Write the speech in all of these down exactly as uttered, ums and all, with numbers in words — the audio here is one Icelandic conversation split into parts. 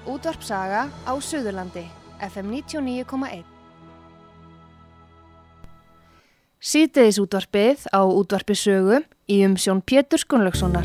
Útvarp Saga á Suðurlandi, F M níutíu og níu komma eitt. Síðdegis útvarpið á Útvarpi Sögu í umsjón Péturs Gunnlaugssonar.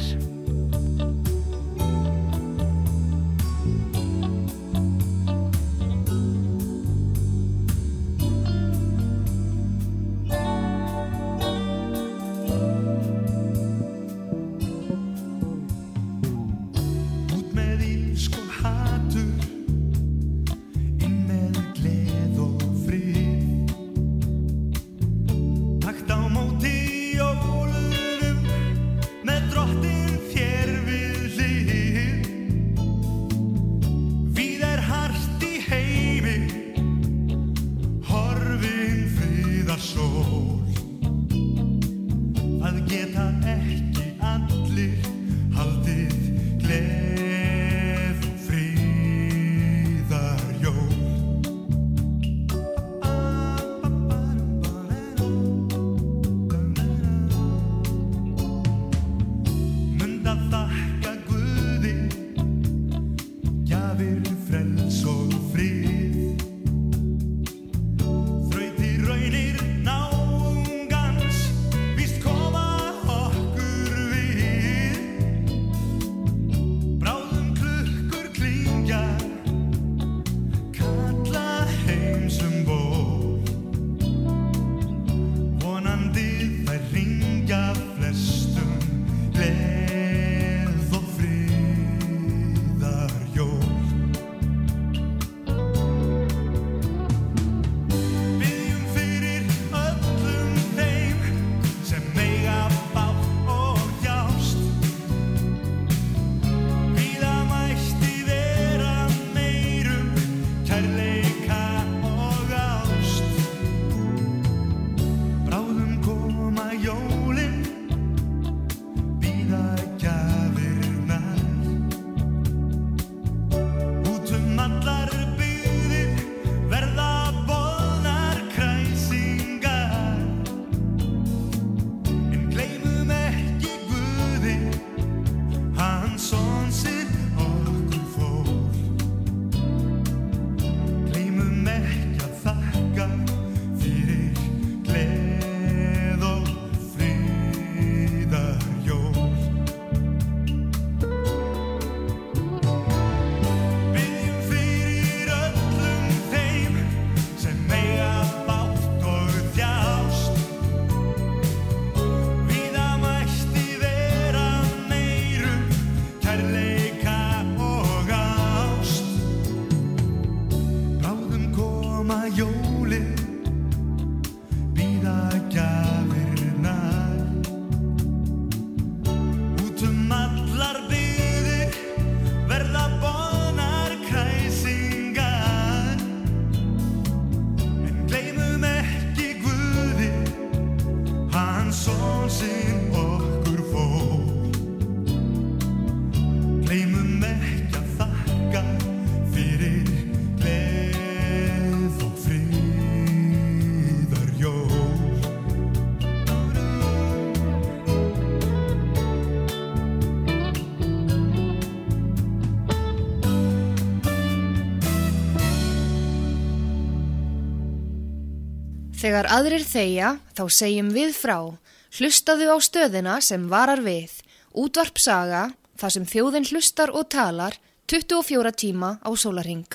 Þegar aðrir þegja, þá segjum við frá. Hlustaðu á stöðina sem varar við. Útvarp Saga, þar sem þjóðin hlustar og talar, tuttugu og fjóra tíma á sólarhring.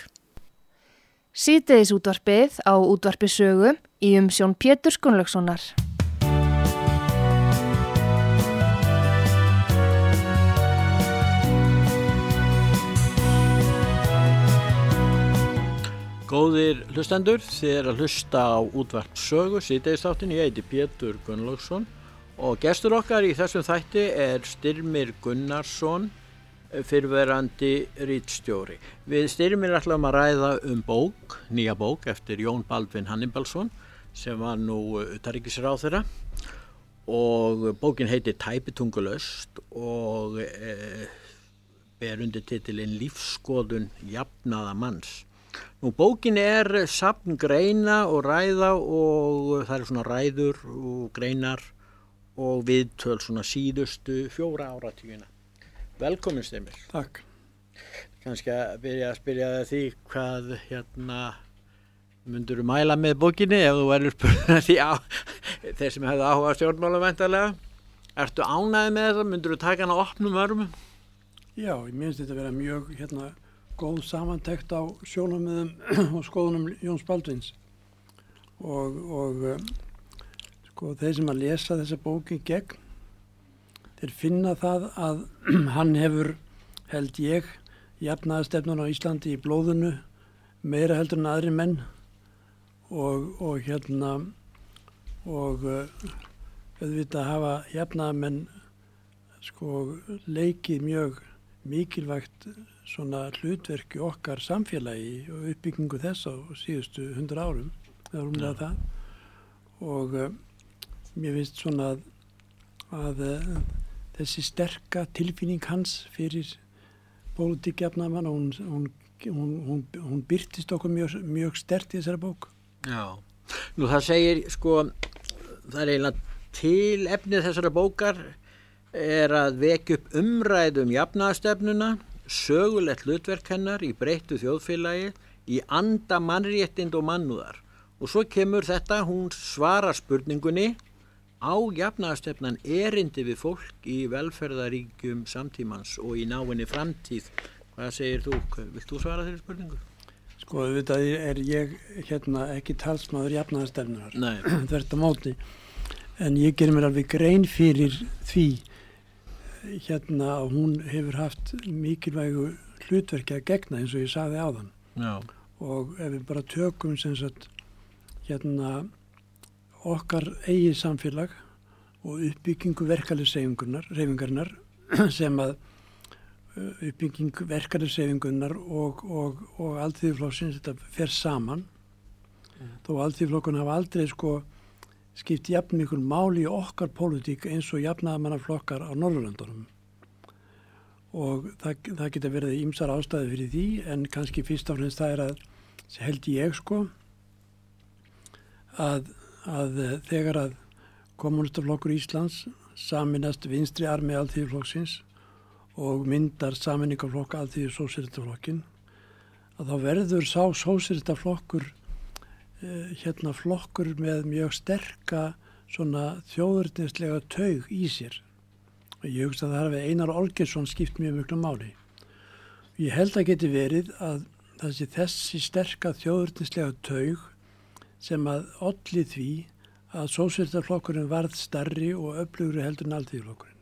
Síðdegis útvarpið á Útvarpi Sögu í umsjón Péturs Gunnlaugssonar. Góðir hlustendur, þið er að hlusta á Útvarp Sögu, síðdegisþáttinn. Ég heiti Pétur Gunnlaugsson og gestur okkar í þessum þætti er Styrmir Gunnarsson, fyrrverandi ritstjóri. Við Styrmir ætlum að ræða um bók, nýja bók eftir Jón Baldvin Hannibalsson sem var nú utanríkisráðherra, og bókin heitir Tæpitungulaust og e, ber undir titilinn Lífsskoðun jafnaða manns. Nú, bókin er safn greina og ræða og það er svona ræður og greinar og viðtöl svona síðustu fjóra áratugina. Velkomin, Styrmir. Takk. Kannski að byrja að spyrja því hvað hérna myndur þú mæla með bókinni ef þú verður spurning því á þeir sem hefðu áhuga stjórnmálum væntanlega. Ertu ánægð með þetta? Myndur þú taka hana opnum örmum? Já, ég minnst þetta að vera mjög hérna góð samantekt á sjónarmiðum og skoðunum Jóns Baldvins og, og sko þeir sem að lesa þessa bóki gegn þeir finna það að hann hefur, held ég, jafnaðarstefnuna á Íslandi í blóðinu meira heldur en aðri menn og, og hérna og auðvitað hafa jafnaðarmenn sko leikið mjög mikilvægt svona hlutverki okkar samfélagi og uppbyggingu þess á síðustu hundra árum eða rúmlega það og uh, mér finnst svona að, að uh, þessi sterka tilfinning hans fyrir pólitík jafnaðarmanna, hún, hún, hún, hún, hún birtist okkur mjög, mjög sterkt í þessari bók. Já, nú það segir sko, það er eiginlega til efnið þessara bókar er að vekja upp umræðu um jafnaðarstefnuna, sögulegt hlutverk hennar í breyttu þjóðfélagi, í anda mannréttind og mannúðar. Og svo kemur þetta, hún svarar spurningunni, á jafnaðarstefnan erindi við fólk í velferðaríkjum samtímans og í náinni framtíð. Hvað segir þú? Vilt þú svara þeirri spurningu? Sko, auðvitað er ég hérna ekki talsmaður jafnaðarstefnunar. Nei. Þvert á móti. En ég gerir mér alveg grein fyrir því hérna að hún hefur haft mikilvægu hlutverki að gegna eins og ég sagði áðan. Já. Og ef við bara tökum sem sagt hérna okkar eigið samfélag og uppbyggingu verkalýðshreyfingarinnar sem að uppbygging verkalýðshreyfingarinnar og, og, og alþýðuflokksins þetta fer saman mm. þó alþýðuflokkun hafa aldrei sko skipt jafn mikil máli í okkar pólitík eins og jafnaðarmannaflokkar á Norðurlöndunum og það, það geta verið ýmsar ástæður fyrir því en kannski fyrst og fremst það er að held ég sko að að þegar að Kommúnistaflokkur Íslands saminast vinstri armi alþýðuflokksins og myndar sameiningaflokk alþýðusósíalistaflokkin að þá verður sá sósíalistaflokkur eh, hérna flokkur með mjög sterka svona þjóðurnislega taug í sér og ég hugsa að það hafi Einar Olgeirsson skipt mjög miklu máli. Ég held að geti verið að þessi, þessi sterka þjóðurnislega taug sem að olli því að sósíalistaflokkurinn varð stærri og öflugri heldur en alþýðuflokkurinn.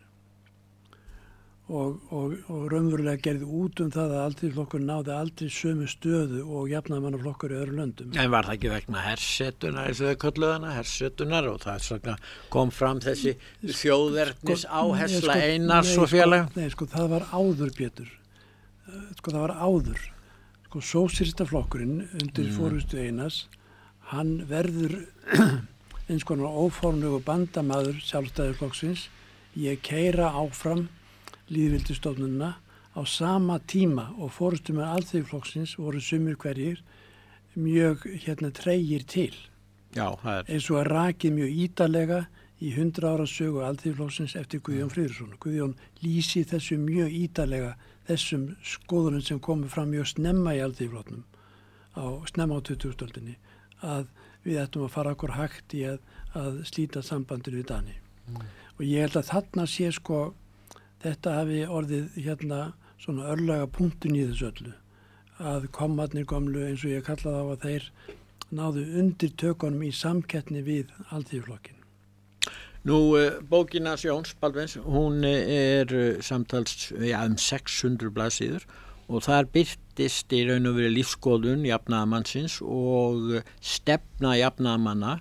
Og, og, og raunverulega gerði út um það að alþýðuflokkurinn náði aldrei sömu stöðu og jafnaðarmannaflokkur í öðru löndum. En var það ekki vegna hersetunar, eins og þau kölluðu hana, hersetunar og það svona kom fram þessi þjóðernis áhersla sko, Einars og félaga? Sko, nei, sko, það var áður, Pétur. Sko, það var áður. Sko, sósíalistaflokkurinn undir mm. forystu Einars hann verður eins konar óformlegu bandamaður sjálfstæðisflokksins í að keyra áfram lýðveldisstofnunina á sama tíma og forystumenn alþýðuflokksins voru sumir hverjir mjög hérna tregir til. Já, það er. Eins og að rakið mjög ítarlega í hundra ára sögu alþýðuflokksins eftir Guðjón Friðriksson. Guðjón lýsi þessu mjög ítarlega þessum skoðunum sem komu fram mjög snemma í alþýðuflokknum á snemma á tuttugustu öldinni. Að við ættum að fara okkur hægt í að, að slíta sambandinu við Dani. Mm. Og ég held að þarna sé sko, þetta hafi orðið hérna svona örlaga punktun í þessu öllu. Að komarnir gömlu eins og ég kallaði á að þeir náðu undir tökunum í samkeppni við alþýðuflokkin. Nú, bókina Jóns Baldvins, hún er samtals ja, um sex hundruð blaðsíður og þar birtist í raun og verið lífsskoðun jafnaðarmannsins og stefna jafnaðarmanna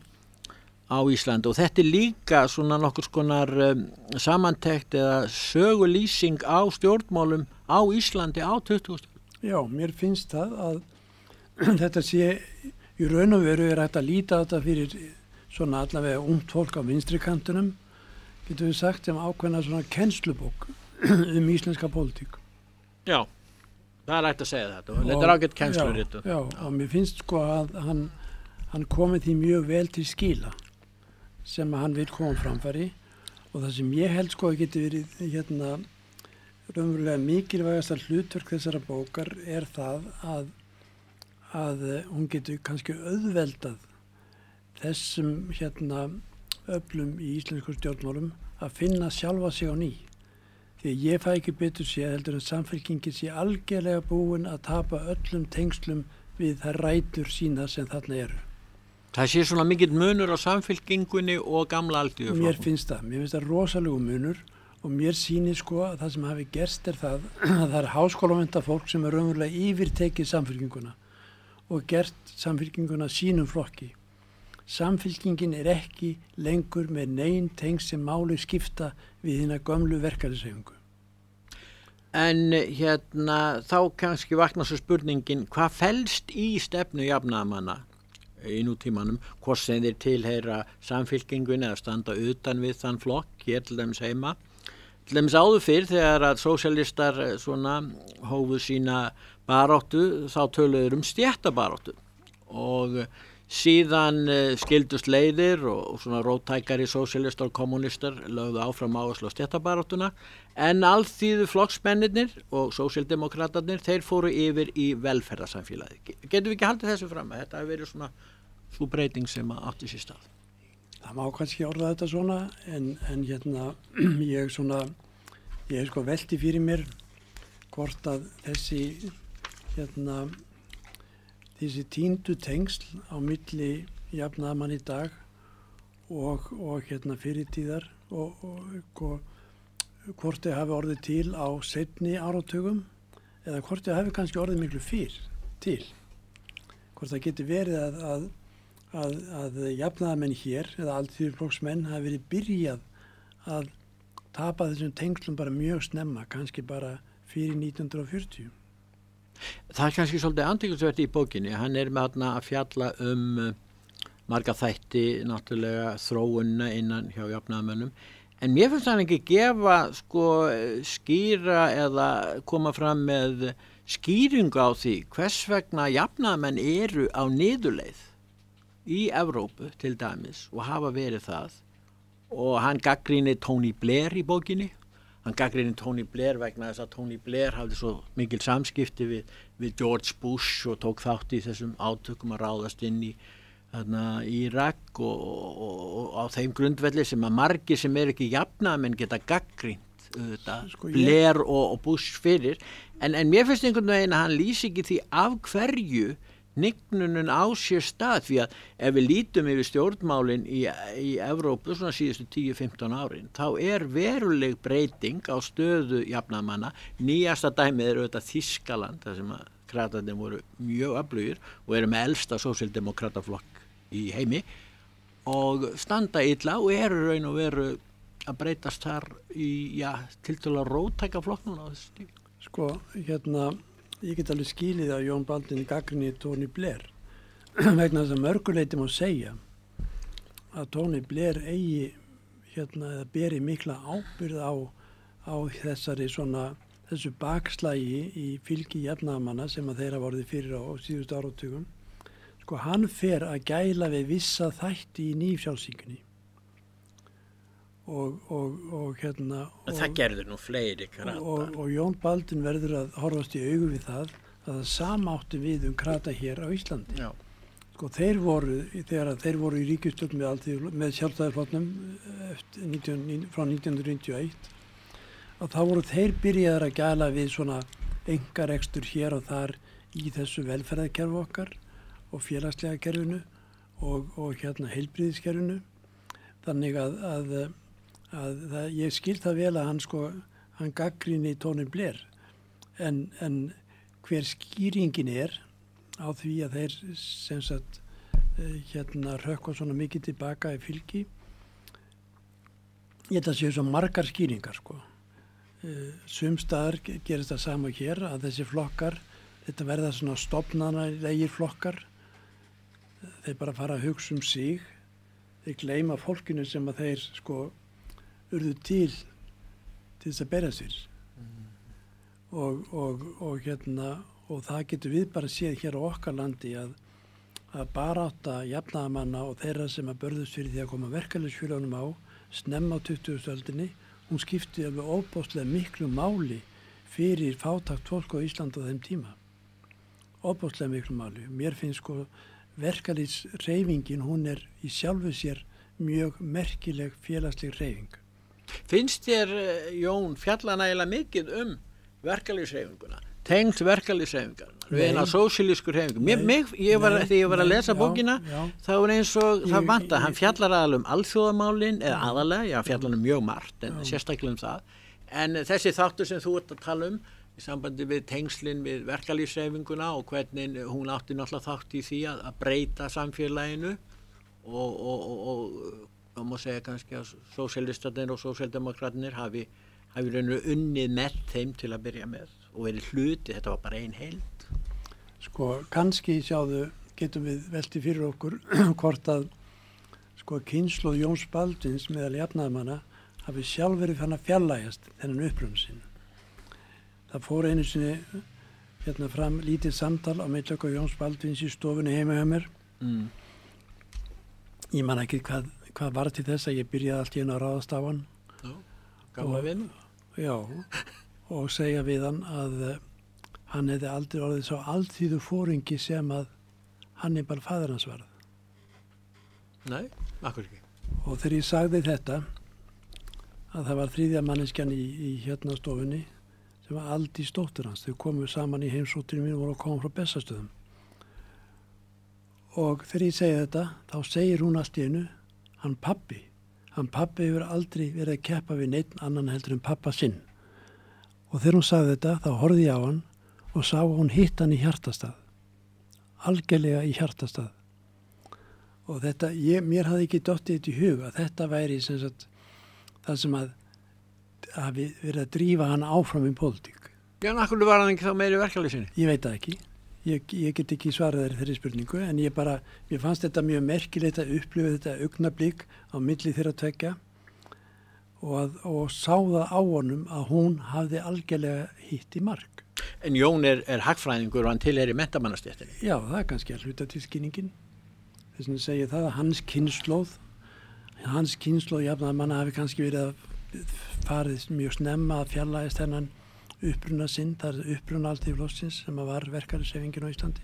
á Íslandi og þetta er líka svona nokkur skonar um, samantekt eða sögulýsing á stjórnmálum á Íslandi á tuttugustu Já, mér finnst það að þetta sé í raun og veru er hægt að líta þetta fyrir svona allavega ungt fólk á vinstri kantunum, getur við sagt sem ákveðna svona kennslubók um íslenska pólitík. Já. Það er hægt að segja þetta og þetta er ágætt kennsluritu. Já, já, og mér finnst sko að hann, hann komið því mjög vel til skila sem að hann vil koma framfæri og það sem ég held sko að geti verið hérna raunverulega mikilvægasta hlutverk þessara bókar er það að, að hún getur kannski auðveldað þessum hérna öflum í íslensku stjórnmálum að finna sjálfa sig á ný. Því ég fæ ekki betur séð heldur en Samfylkingin sé algjörlega búin að tapa öllum tengslum við þær rætur sína sem þarna eru. Það sé svona mikill munur á Samfylkingunni og gamla Alþýðuflokknum. Mér finnst það, mér finnst það rosalegu munur og mér sýnir sko að það sem hafi gerst er það að það er háskólamennta fólk sem er raunverulega yfirtekið Samfylkinguna og gert Samfylkinguna sínum flokki. Samfylkingin er ekki lengur með nein tengsl sem máli skipta við hina gömlu verkalýðshreyfingu. En hérna þá kannski vaknar svo spurningin, hvað felst í stefnu jafnaðarmanna í nútímanum, hvort sem þeir tilheyra Samfylkingunni eða standa utan við þann flokk, hér til dæmis heima. Til dæmis áður fyrr þegar að sósíalistar svona hófu sína baráttu, þá töluður um stéttabaráttu og síðan skildust leiðir og svona róttækari sósíalistar og kommunistar lögðu áfram áherslu á stéttabaráttuna, en alþýðu flokksmennirnir og sósíaldemókratarnir, þeir fóru yfir í velferðarsamfélagi. Getum við ekki haldið þessu fram að þetta hafi verið svona sú breyting sem átti sér stað? Það má kannski orða þetta svona, en, en hérna ég svona, ég er sko velti fyrir mér hvort að þessi hérna þessi tíndu tengsl á milli jafnaðarmanna í dag og, og hérna fyrirtíðar og, og, og hvort þau hafi orðið til á seinni áratugum eða hvort þau hafi kannski orðið miklu fyrr til. Hvort það geti verið að, að, að, að jafnaðarmenn hér eða alþýðuflokksmenn hafi verið byrjað að tapa þessum tengslum bara mjög snemma, kannski bara fyrir nítján hundruð fjörutíu. Það er kannski svolítið andryggisvert í bókinni. Hann er með þarna að fjalla um marga þætti, náttúrulega þróunina innan hjá jafnaðarmönnum. En mér finnst hann ekki gefa sko skýra eða koma fram með skýringu á því hvers vegna jafnaðarmenn eru á niðurleið í Evrópu til dæmis og hafa verið það. Og hann gagnrýnir Tony Blair í bókinni. Hann gagnrýnir Tony Blair vegna þess að Tony Blair hafði svo mikil samskipti við, við George Bush og tók þátt í þessum átökum að ráðast inn í þarna, Írak og, og, og á þeim grundvelli sem að margir sem er ekki jafnaðarmenn geta gagnrýnt auðvitað, sko, Blair og, og Bush fyrir. En, en mér finnst einhvern veginn að hann lýsi ekki því af hverju hnignunum á sér stað, því að ef við lítum yfir stjórnmálin í, í Evrópu svona síðustu tíu til fimmtán árin, þá er veruleg breyting á stöðu jafnaðarmanna. Nýjasta dæmið er auðvitað Þýskaland, þar sem að kratarnir voru mjög öflugir og eru með elsta sósíaldemókrataflokk í heimi og standa illa og eru raun og veru að breytast þar í, já, tiltölulega róttæka flokknum á þessu stíl. Sko, hérna ég get alveg skilið að Jón Baldvin gagnrýni Tony Blair vegna þess að mörguleiti má segja að Tony Blair eigi hérna eða beri mikla ábyrgð á, á þessari svona þessu bakslægi í fylgi jafnaðarmanna sem að þeirra vorði fyrir á síðustu áratugum. Sko hann fer að gæla við vissa þætti í nýfrjálshyggjunni. Og, og, og hérna og, það gerður nú fleiri kratar og, og Jón Baldvin verður að horfast í augu við það að það sama átti við um krata hér á Íslandi. Já. Sko þeir voru þegar þeir voru í ríkisstjórn með, með sjálfstæðisflokknum frá nítján hundruð níutíu og eitt og þá voru þeir byrjaðar að gæla við svona einkarekstur hér og þar í þessu velferðarkerfi okkar og félagslega kerfinu og, og hérna heilbrigðiskerfinu, þannig að, að að það, ég skil það vel að hann sko, hann gagnrýni Tony Blair en, en hver skýringin er á því að þeir sem sagt hérna rökkva svona mikið tilbaka í fylgi, ég held að séu svo margar skýringar sko. Sumstaðar gerist það sama hér að þessi flokkar, þetta verða svona stofnanalegir flokkar, þeir bara fara að hugsa um sig, þeir gleyma fólkinu sem að þeir sko urðu til til þess að berja sér mm. og, og, og hérna og það getur við bara séð hér á okkar landi að, að barátta jafnaðarmanna og þeirra sem að börðust fyrir því að koma verkalýðsfélögunum á snemma á tuttugustu öldinni, hún skipti alveg óbóðslega miklu máli fyrir fátækt fólk á Íslandi á þeim tíma. Óbúslega miklu máli. Mér finnst sko verkalýðshreyfingin, hún er í sjálfu sér mjög merkileg félagsleg hreyfing. Finnst þér, Jón, fjalla nægilega mikið um verkalýðshreyfinguna? Tengt verkalýðshreyfingar? Við erum á sósíalísku hreyfingu. Mér, mig, ég var, nei, þegar ég var að lesa nei, bókina, já, já. þá er eins og ég, það vanta. Hann fjallar aðalega um alþjóðamálin, eða aðalega, já, fjallar um mjög margt, en já. sérstaklega um það. En þessi þáttur sem þú ert að tala um, í sambandi við tengslin við verkalýðshreyfinguna og hvernig hún átti náttúrulega þátt í því að, að breyta samfélaginu og, og, og, og, og má segja kannski að sósíalistarnir og sósíaldemokratnir hafi, hafi rauninu unnið með þeim til að byrja með og verið hluti, þetta var bara ein heild. Sko, kannski sjáðu, getum við velti fyrir okkur hvort að sko kynslóð Jóns Baldvins meðal jafnaðarmanna hafi sjálf verið fann að fjarlægjast þennan uppruna sinn. Það fór einu sinni hérna fram lítið samtal á milli okkar Jóns Baldvins í stofunni heima hjá mér. Mm. Ég man ekki hvað, hvað var til þess að ég byrjaði allt í einu að ráðast á hann. Já, gamla vinn. Já, og segja við hann að uh, hann hefði aldrei orðið svo alþýðu fóringi sem að Hannibal faðir hans varð. Nei, akkur ekki. Og þegar ég sagði þetta, að það var þriðja manneskjan í, í hérna stofunni, sem var Aldís dóttir hans. Þau komu saman í heimsóttirinn mín og voru að koma frá Bessastöðum. Og þegar ég segi þetta, þá segir hún allt í einu, hann pabbi. Hann pabbi hefur aldrei verið að keppa við neitt annan heldur en pappa sinn. Og þegar hún sagði þetta, þá horfði ég á hann og sá að hún hitt hann í hjartastað. Algjörlega í hjartastað. Og þetta, ég, mér hafði ekki dottið þetta í hug að þetta væri sem sagt það sem að hafi verið að drífa hann áfram í pólitík. Já, en akkur var hann ekki þá meiri verkalýðsinni? Ég veit það ekki. Ég, ég get ekki svarað þér þeirri spurningu, en ég bara, mér fannst þetta mjög merkilegt að upplifa þetta augnablík á milli þeirra tveggja og, að, og sá það á honum að hún hafði algjörlega hitt í mark. En Jón er, er hagfræðingur og hann tilheyrir menntamannastéttinni. Já, það er kannski að hluta til skinningin. Þess vegna segi ég það að hans kynslóð, hans kynslóð jafnaðarmanna hafi kannski verið að farið mjög snemma að fjarlægist þennan uppruna sinn, það er uppruna alþýðuflokksins sem var verkalýðshreyfingin á Íslandi.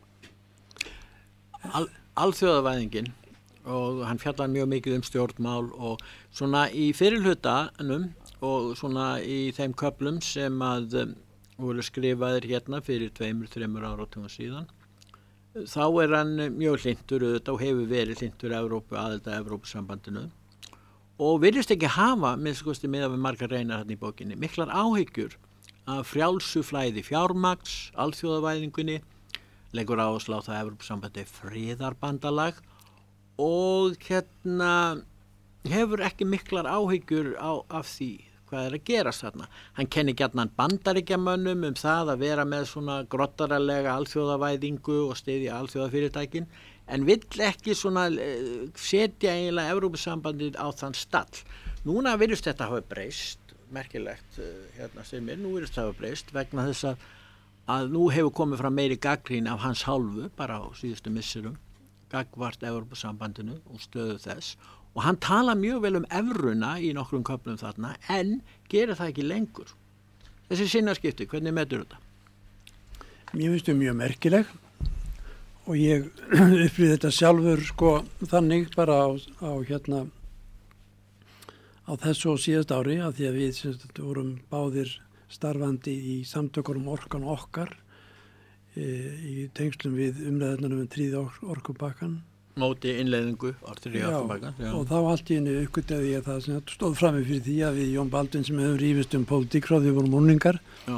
Al, alþjóðavæðingin og hann fjallar mjög mikið um stjórnmál og svona í fyrirhlutanum og svona í þeim köflum sem að um, voru skrifaðir hérna fyrir tveimur, þreimur áratugum síðan. Þá er hann mjög hlynntur auðvitað og hefur verið hlynntur Evrópu, aðild að Evrópusambandinu og virðist ekki hafa, með skoðstu miða við margar reynar hann í bókinni, miklar áhyggjur af frjálsu flæði fjármagns, alþjóðavæðingunni, leggur áherslu á það að Evrópusambandi friðarbandalag og hérna hefur ekki miklar áhyggjur á, af því hvað er að gerast þarna. Hann kennir gjarnan bandaríkjamönnum um það að vera með svona grottaralega alþjóðavæðingu og styðja alþjóðafyrirtækin en vill ekki svona setja eiginlega Evrópusambandið á þann stall. Núna virðist þetta hafa breyst, merkilegt hérna sem er, nú virðist þetta hafa breyst vegna þess að, að nú hefur komið fram meiri gagnrýni af hans hálfu bara á síðustu misserum, gagnvart Evrópusambandinu og stöðu þess og hann tala mjög vel um evruna í nokkrum köflum þarna en gerir það ekki lengur. Þessi sinnaskipti, hvernig metur þetta? Mér finnst þau mjög merkileg og ég upplýði þetta sjálfur sko þannig bara á, á hérna á þessu og síðast ári af því að við sem sagt, vorum báðir starfandi í samtökunum Orkan okkar e, í tengslum við umræðunum um tríði orkupakkan móti innleiðingu orðri orkupakkan. Já, og þá allt í einu uppgötaði ég það sem stóð frammi fyrir því að við Jón Baldvin sem hefur rífist um pólitík frá því við vorum unglingar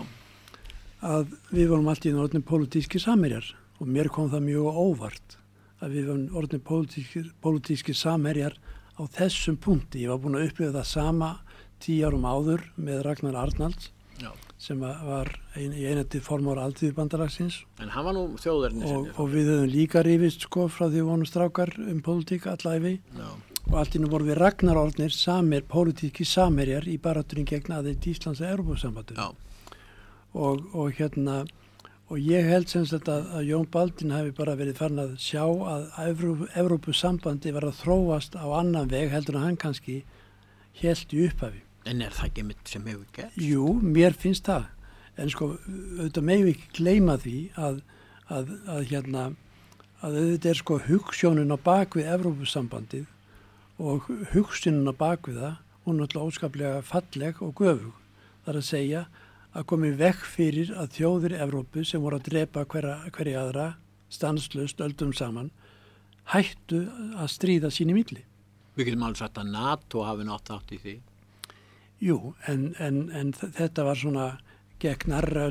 að við vorum allt í einu orðnir pólitíski samherjar og mér kom það mjög óvart að við vorum orðnir pólitíski, pólitíski samherjar á þessum punkti. Ég var búin að upplifa það sama tíu árum áður með Ragnar Arnalds Já. sem var ein, í einandi formár alþýðubandalagsins. En hann var nú þjóðarinni og, og við höfum líka rifist sko frá því við vonum strákar um pólitík allæfi og allt innu voru við Ragnar orðnir samir, pólitíki samherjar í baráttunni gegn aðild Íslands að Evrópusambandinu. Og, og hérna og ég held sem sagt að, að Jón Baldvin hafi bara verið farin að sjá að Evró, Evrópusambandi var að þróast á annan veg heldur en hann kannski hélt í upphafi. En er það ekki mitt sem hefur gert? Jú, mér finnst það. En sko, auðvitað megum við ekki gleyma því að, að, að hérna, að auðvitað er sko hugsjónin á bakvið Evrópusambandið og hugsunin á bakvið það, hún er alltaf óskaplega falleg og göfug. Það er að segja að komi vekk fyrir að þjóðir Evrópu sem voru að drepa hverja, hverja aðra stanslaust öldum saman hættu að stríða sín í milli. Við getum alveg sagt að NATO hafi nátt átt í því. Jú, en, en, en þetta var svona gegn nærra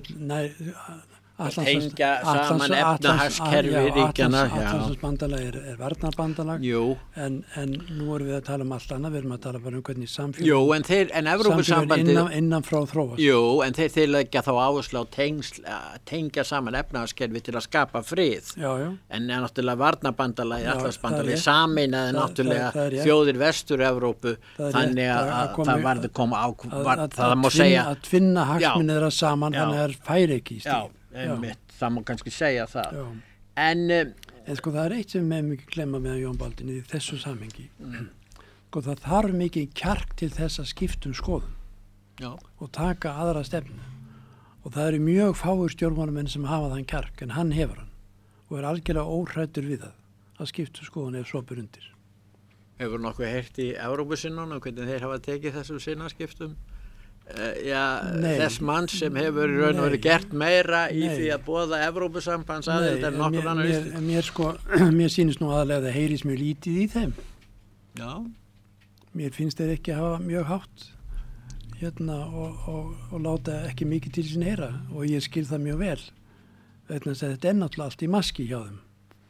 að tengja saman efnahagskerfi ríkjana. Atlantsbandalag er, er varnarbandalag, en, en nú erum við að tala um allt annað, við erum að tala bara um hvernig samfélag, Jú, en þeir, en Evrópusambandið innan, innan frá þróast. Jú, en þeir, þeir leggja þá áherslu á tengsl, tengja saman efnahagskerfi til að skapa frið. Já, já. En náttúrulega varnarbandalagi, Atlantsbandalagi sameinaði náttúrulega það, það þjóðir Vestur-Evrópu, þannig að, að það varði koma á, var, að, það má segja að tvinna hagsmunir þeirra saman, þannig að það fær ekki í stíl. Einmitt, það má kannski segja það. Já. En, en sko það er eitt sem með mikið glemma með Jón Baldvin í þessu samhengi. Mm. Sko það þarf mikið kjark til þess að skiptum skoðun. Já. Og taka aðra stefnu. Og það eru mjög fáir stjórnmálamenn sem hafa þann kjark, en hann hefur hann. Og er algjörlega óhræddur við það, að skiptum skoðun ef svo ber undir. Hefur nokkuð heyrt í Evrópusinnunum hvernig þeir hafa tekið þessum sinnaskiptum? Uh, já, þess mann sem hefur í raun og verið gert meira í nei. Því að boða Evrópusambands aðild en nokkur annar mér, mér, sko, mér sýnist nú aðalega að það heyrist mjög lítið í þeim. Já. Mér finnst þeir ekki hafa mjög hátt hérna og, og, og láta ekki mikið til sín heyra og ég skil það mjög vel. Þetta er náttúrulega allt í maski hjá þeim.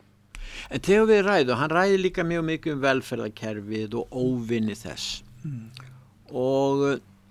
En þegar við ræðum, hann ræði líka mjög mikið um velferðarkerfið og óvinni þess. Mm. Og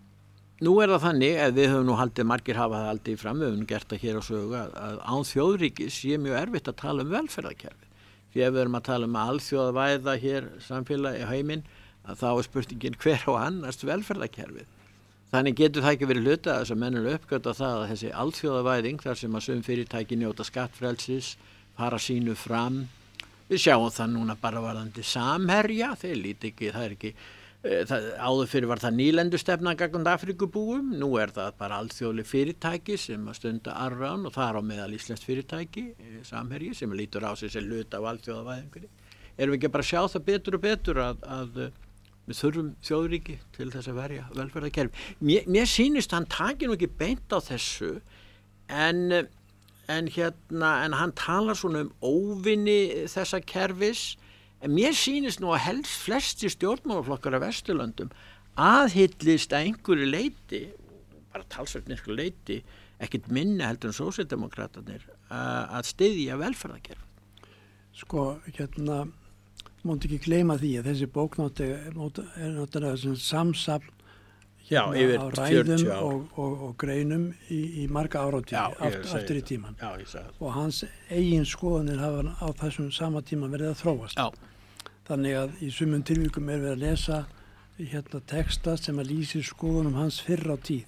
nú er það þannig að við höfum nú haldið, margir hafa það aldrei fram, við höfum gert það hér á sögu að, að án þjóðríkis sé mjög erfitt að tala um velferðarkerfið. Því ef við erum að tala um alþjóðavæða hér samfélagi heiminn, að þá er spurningin hver á annars velferðarkerfið. Þannig getur það ekki verið hluta að þess að mennur uppgöta það að þessi alþjóðavæðing þar sem að sum fyrirtæki njóta skattfrelsis, fara sínu fram. Við sjáum það núna bara varðandi Samherja, þeir líti ekki, það er ekki Það, áður fyrir var það nýlendustefna gagnvart Afríkubúum, nú er það bara alþjóðleg fyrirtæki sem að stunda arðrán og það er á meðal íslenskt fyrirtæki, Samherji, sem lítur á sig sem hluta af alþjóðavæðingunni. Erum við ekki bara að sjá það betur og betur að, að við þurfum þjóðríki til þess að verja velferðarkerfi. Mér, mér sýnist hann taki nú ekki beint á þessu en, en, hérna, en hann talar svona um óvinni þessa kerfis. En mér sýnist nú að helst flesti stjórnmálaflokkar af Vesturlöndum aðhyllist að einhverju leyti, bara talsvert einhverju leyti, ekkert minni heldur en sósíaldemókratarnir að styðja velferðarkerfið. Sko, hérna, mátt ekki gleyma því að þessi bóknátt er náttúrulega samsafn hérna, já, á ræðum og, og, og greinum í, í marga áratvíði aft, aftur í tíman. Já, ég sagði það. Og hans eigin skoðanir hafa á þessum sama tíma verið að þróast. Já. Þannig að í sumum tilvíkum er við að lesa hérna texta sem að lýsir skoðunum hans fyrr á tíð.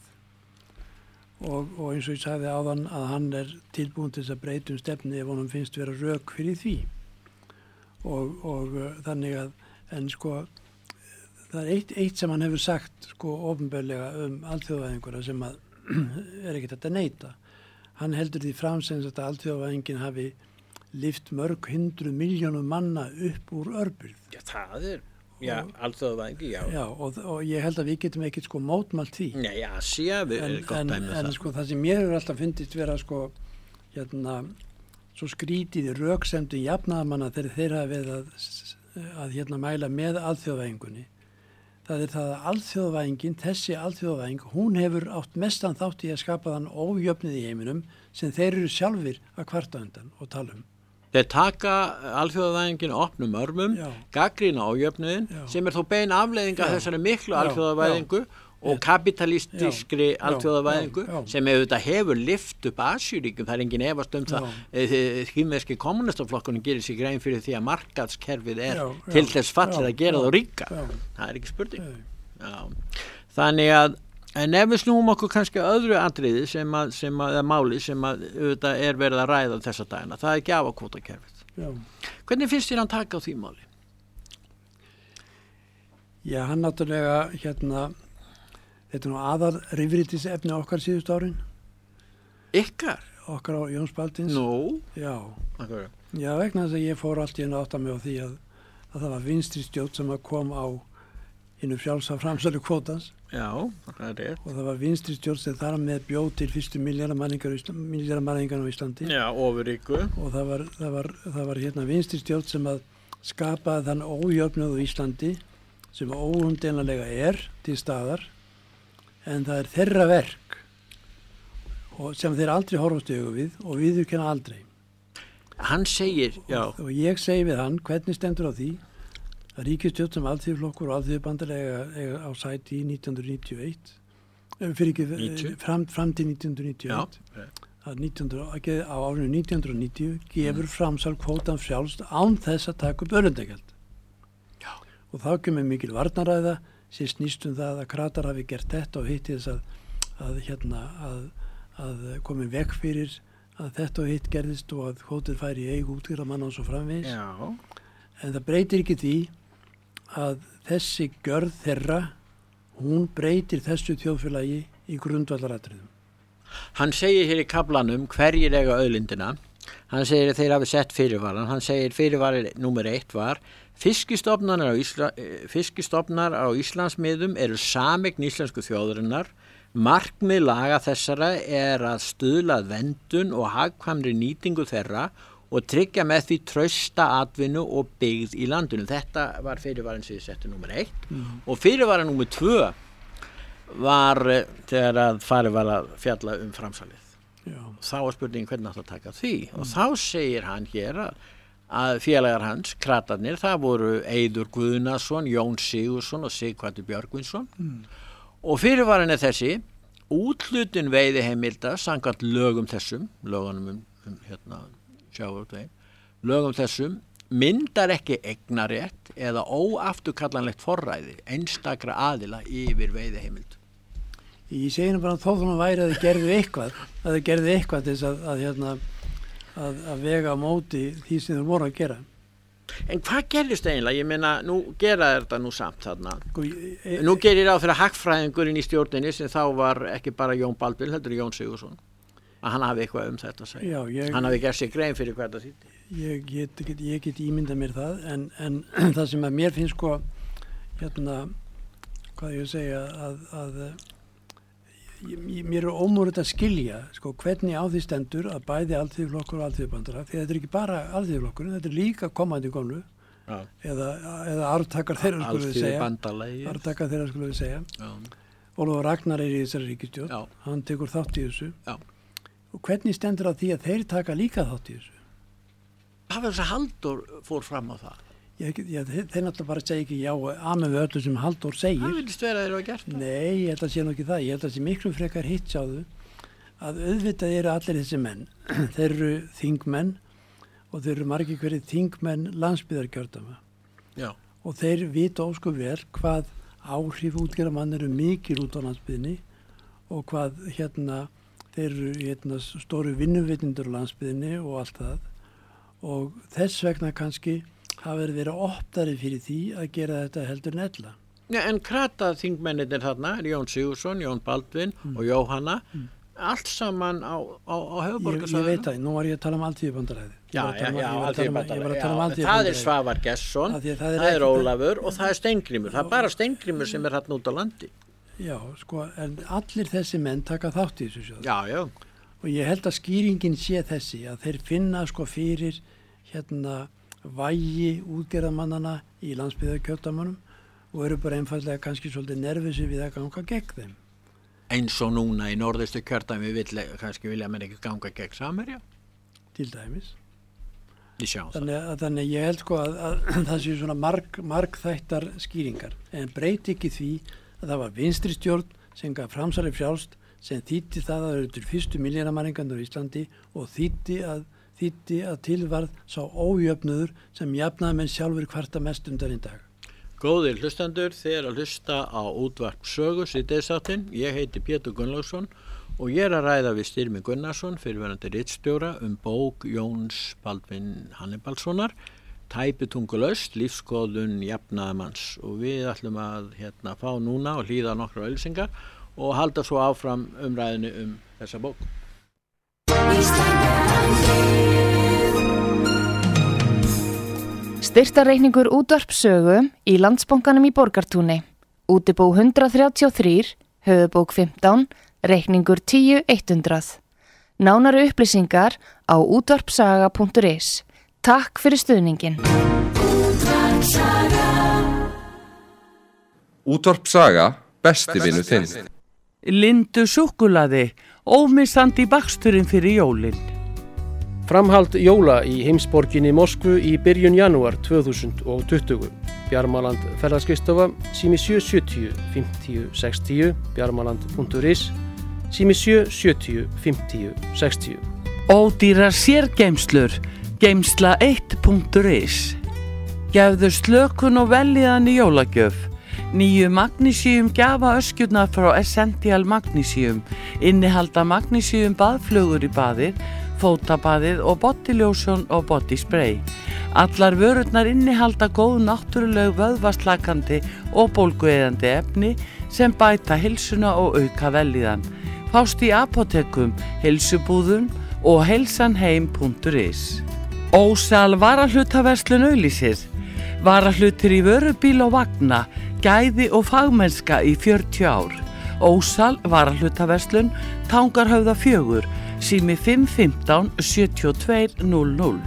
Og, og eins og ég sagði áðan að hann er tilbúin til þess að breyta um stefni ef honum finnst vera rök fyrir því. Og, og uh, þannig að, en sko, það er eitt, eitt sem hann hefur sagt sko ofinbörlega um alþjóðavæðinguna sem að er ekkert að neita. Hann heldur því fram sem að alþjóðavæðingin hafi lyft mörg hundruð miljónum manna upp úr örbyrð. Já, það er, já, alþjóðavæðingi, já. Já, og, og ég held að við getum ekkert sko mótmælt því. Nei, já, sé við en, gott en, dæmi en, það. En sko það sem mér hefur alltaf fyndist vera sko, hérna, svo skrítið í röksemdum jafnaðarmanna þegar þeir hafa við að, að hérna mæla með alþjóðavæðingunni. Það er það að alþjóðavæðingin, þessi alþjóðavæðing, hún hefur átt mestan þátt í að skapa þann ójöfnið í heiminum sem þeir eru sjálfir að kvarta undan og tala um. Þeir taka alþjóðavæðingin opnum örmum, gagnrýna ójöfnuðin, já. Sem er þó bein afleiðinga þessari miklu alþjóðavæðingu og kapitalistískri alþjóðavæðingu sem auðvitað hefur lyft upp Asíuríkjum. Það er engin efast um já. Það kínverski kommunistaflokkurinn gerir sig grein fyrir því að markaðskerfið er já, já, til þess fallið að gera já, þá ríka. Já. Það er ekki spurning. Já. Þannig að en ef við snúum okkur kannski öðru atriði sem að, sem að, eða máli sem að auðvitað er verið að ræða þessa dagina, það er gjafakvótakerfið. Já. Hvernig finnst þér hann taka á því máli? Já, hann náttúrulega, hérna, þetta er nú aðal rifrítisefni okkar síðust árin, Ykkar? Okkar á Jóns Baldvins. Nú? Já. Akkur. Já, vegna þess að ég fór allt í einu átta mig á því að, að það var vinstri stjórn sem að kom á innu frjálsa framsölu kvótans. Já, það er rétt. Og það var vinstri stjórn sem þar með bjóð til fyrstu milljarðamæringar á Íslandi. Já, ofuríku. Og það var, það var, það var hérna vinstri stjórn sem að skapaði þann ójöfnuð á Íslandi sem óumdeilanlega er til staðar, en það er þeirra verk og sem þeir aldrei horfast í augu við og viðurkenna aldrei. Hann segir, já. Og, og ég segi við hann, hvernig stendur á því að ríkisstjórn sem alþýðuflokkur og alþýðubandalega á sæti í nítján hundruð níutíu og eitt, fyrir ekki fram, fram til nítján hundruð níutíu og eitt, já. Að nítján hundruð, á árinu nítján hundruð níutíu gefur mm. framsal kvótan frjálst án þess að taka upp auðlindagjald. Já. Og þá kemur mikil varnaræða sem snýst um það að kratar hafi gert þetta og hitti þess að, að, hérna, að, að komi vekk fyrir að þetta og hitt gerðist og að kvótið færi í eigu útgerðarmanna og svo framvegis. Já. En það breytir ekki því að þessi gjörð þeirra, hún breytir þessu þjóðfélagi í grundvallaratriðum. Hann segir hér í kaflanum hverjir eiga auðlindina. Hann segir að þeir hafi sett fyrirvaran. Hann segir fyrirvari númer eitt var fiskistofnar á, Ísla, fiskistofnar á Íslandsmiðum eru sameign íslensku þjóðurinnar. Markmið laga þessara er að stuðla að verndun og hagkvæmri nýtingu þeirra og tryggja með því trausta atvinnu og byggð í landinu. Þetta var fyrirvarin sem ég setti númer eitt. Mm. Og fyrirvarin númer tvö var þegar að farið var að fjalla um framsalið. Já. Þá var spurningin hvernig átt að taka því. Mm. Og þá segir hann hér að, að félagar hans, kratarnir, það voru Eiður Guðnason, Jón Sigursson og Sighvatur Björgvinsson. Mm. Og fyrirvarin er þessi, úthlutun veiðiheimilda samkvæmt lögum þessum, lögunum um, um hérna, sjávarútveginn, lögum þessum, myndar ekki eignarétt eða óafturkallanlegt forræði einstakra aðila yfir veiðiheimild. Ég segi nú bara þó þannig væri að þið gerðu eitthvað, að þið gerðu eitthvað til þess að, að, hérna, að, að vega á móti því sem þið voru að gera. En hvað gerðist eiginlega? Ég meina, nú gera þetta nú samt þarna. Sko, e, nú gerir á fyrir hagfræðingurinn í stjórninni sem þá var ekki bara Jón Baldvin, heldur Jón Sigursson. Að hann hafi eitthvað um þetta að segja. Já, ég, hann hafi gert sér grein fyrir hvað það þýtti. Ég get, get, ég get ímyndað mér það, en, en það sem að mér finnst sko, hérna, hvað ég segja, að, að ég, mér er ómögulegt að skilja, sko, hvernig á því stendur að bæði alþýðuflokkur og alþýðubandara, því þetta er ekki bara alþýðuflokkur, þetta er líka komandi gónu, ja. eða, eða arftakar þeirra skulum við segja, arftakar þeirra skulum við segja. Ja. Ólafur Ragnar er í þessari ríkisstjórn, ja. Hann tekur þátt í þessu. Ja. Og hvernig stendur á því að þeir taka líka þátt í þessu? Það var þess að Halldór fór fram á það. Ég, ég, þeir, þeir náttúrulega bara segja ekki já að með öllu sem Halldór segir. Það vilist vera að þeir hafa gert það. Nei, ég held að sé nú ekki það. Ég held að sé miklu frekar hitt sjáðu að auðvitað eru allir þessi menn. Þeir eru þingmenn og þeir eru margir hverjir þingmenn landsbyggðarkjördæma. Já. Og þeir vita ósku vel hvað áhrif útgerðarmann eru mikil út á landsbyggðinni og hvað hérna þeir eru hérna, stóru vinnuveitendur á landsbyggðinni og allt það. Og þess vegna kannski hafa verið opnari fyrir því að gera þetta heldur en ella. Ja, en kratað þingmennir þarna er Jón Sigursson, Jón Baldvin mm. og Jóhanna, mm. allt saman á, á, á höfuðborgarsvæðinu. Ég, ég veit það, nú var ég að tala um alþýðubandaræði. Já, já, já, alþýðubandaræði. Það er Svavar Gestsson, það, það, það er Ólafur og það er Steingrímur. Það er bara Steingrímur sem er þarna út á landi. Já, sko, en allir þessi menn taka þátt í þessu sjóðu. Já, já. Og ég held að skýringin sé þessi að þeir finna sko fyrir hérna vægi útgerðarmannana í landsbyggðarkjördæmunum og eru bara einfallega kannski svolítið nervösir við að ganga gegn þeim. Eins og núna í norðustu kjördæmi vil, kannski vilja mér ekki ganga gegn Samherja? Til dæmis. Ég sjá það. Þannig að, þannig ég held sko að, að það séu svona marg, margþættar skýringar en breyti ekki því að það var vinstri stjórn sem gaf framsalið frjálst sem þýtti það að það eru til fyrstu milljónamæringarnir í Íslandi og þýtti að, þýtti að tilvarð sá ójöfnuður sem jafnaðamenn sjálfur kvarta mest undan í dag. Góðir hlustendur, þið er að hlusta á útvarp sögu síðdegisþáttinn. Ég heiti Pétur Gunnlaugsson og ég er að ræða við Styrmi Gunnarsson, fyrirverandi ritstjóra, um bók Jóns Baldvin Hannibalssonar, Tæpitungulaust, lífskoðun jafnaðamanns. Og við ætlum að hérna, fá núna og hlýða nokkra auglýsingar og halda svo áfram umræðinu um þessa bók. Styrktarreikningur útvarpssögu í Landsbankanum í Borgartúni. Útibú hundrað þrjátíu og þrjú, höfubók fimmtán, reikningur tíu hundrað. Nánari upplýsingar á útvarpsaga punktur is. Takk fyrir stuðningin. Útvarpsaga, besti vinur þinn. Lindu súkkulaði, ómissandi baksturinn fyrir jólin. Framhald jóla í heimsborginni Moskvu í byrjun janúar tvö þúsund tuttugu. Bjarmaland ferðaskrifstofa, sími sjö sjötíu fimmtíu sextíu, bjarmaland punktur is, sími sjö sjötíu fimmtíu sextíu. Ódýrar sérgeymslur, geymsla eitt punktur is. Gefðu slökun og veljiðan í jólagjöf. Nýju magnísíum gjafa öskjurnar frá Essential Magnesium, innihalda magnísíum baðflögur í baðið, fótabaðið og bodylotion og body spray. Allar vörurnar innihalda góð náttúruleg vöðvaslakandi og bólgueyðandi efni sem bæta heilsuna og auka velíðan. Fást í apótekum, heilsubúðum og heilsanheim punktur is. Ósal varahlutaverslun auglýsir. Varahlutir í vörubíl og vagna, gæði og fagmennska í fjörutíu ár. Ósal varahlutaverslun, Tangarhöfða fjögur, sími fimm fimmtán sjötíu og tvö núll núll.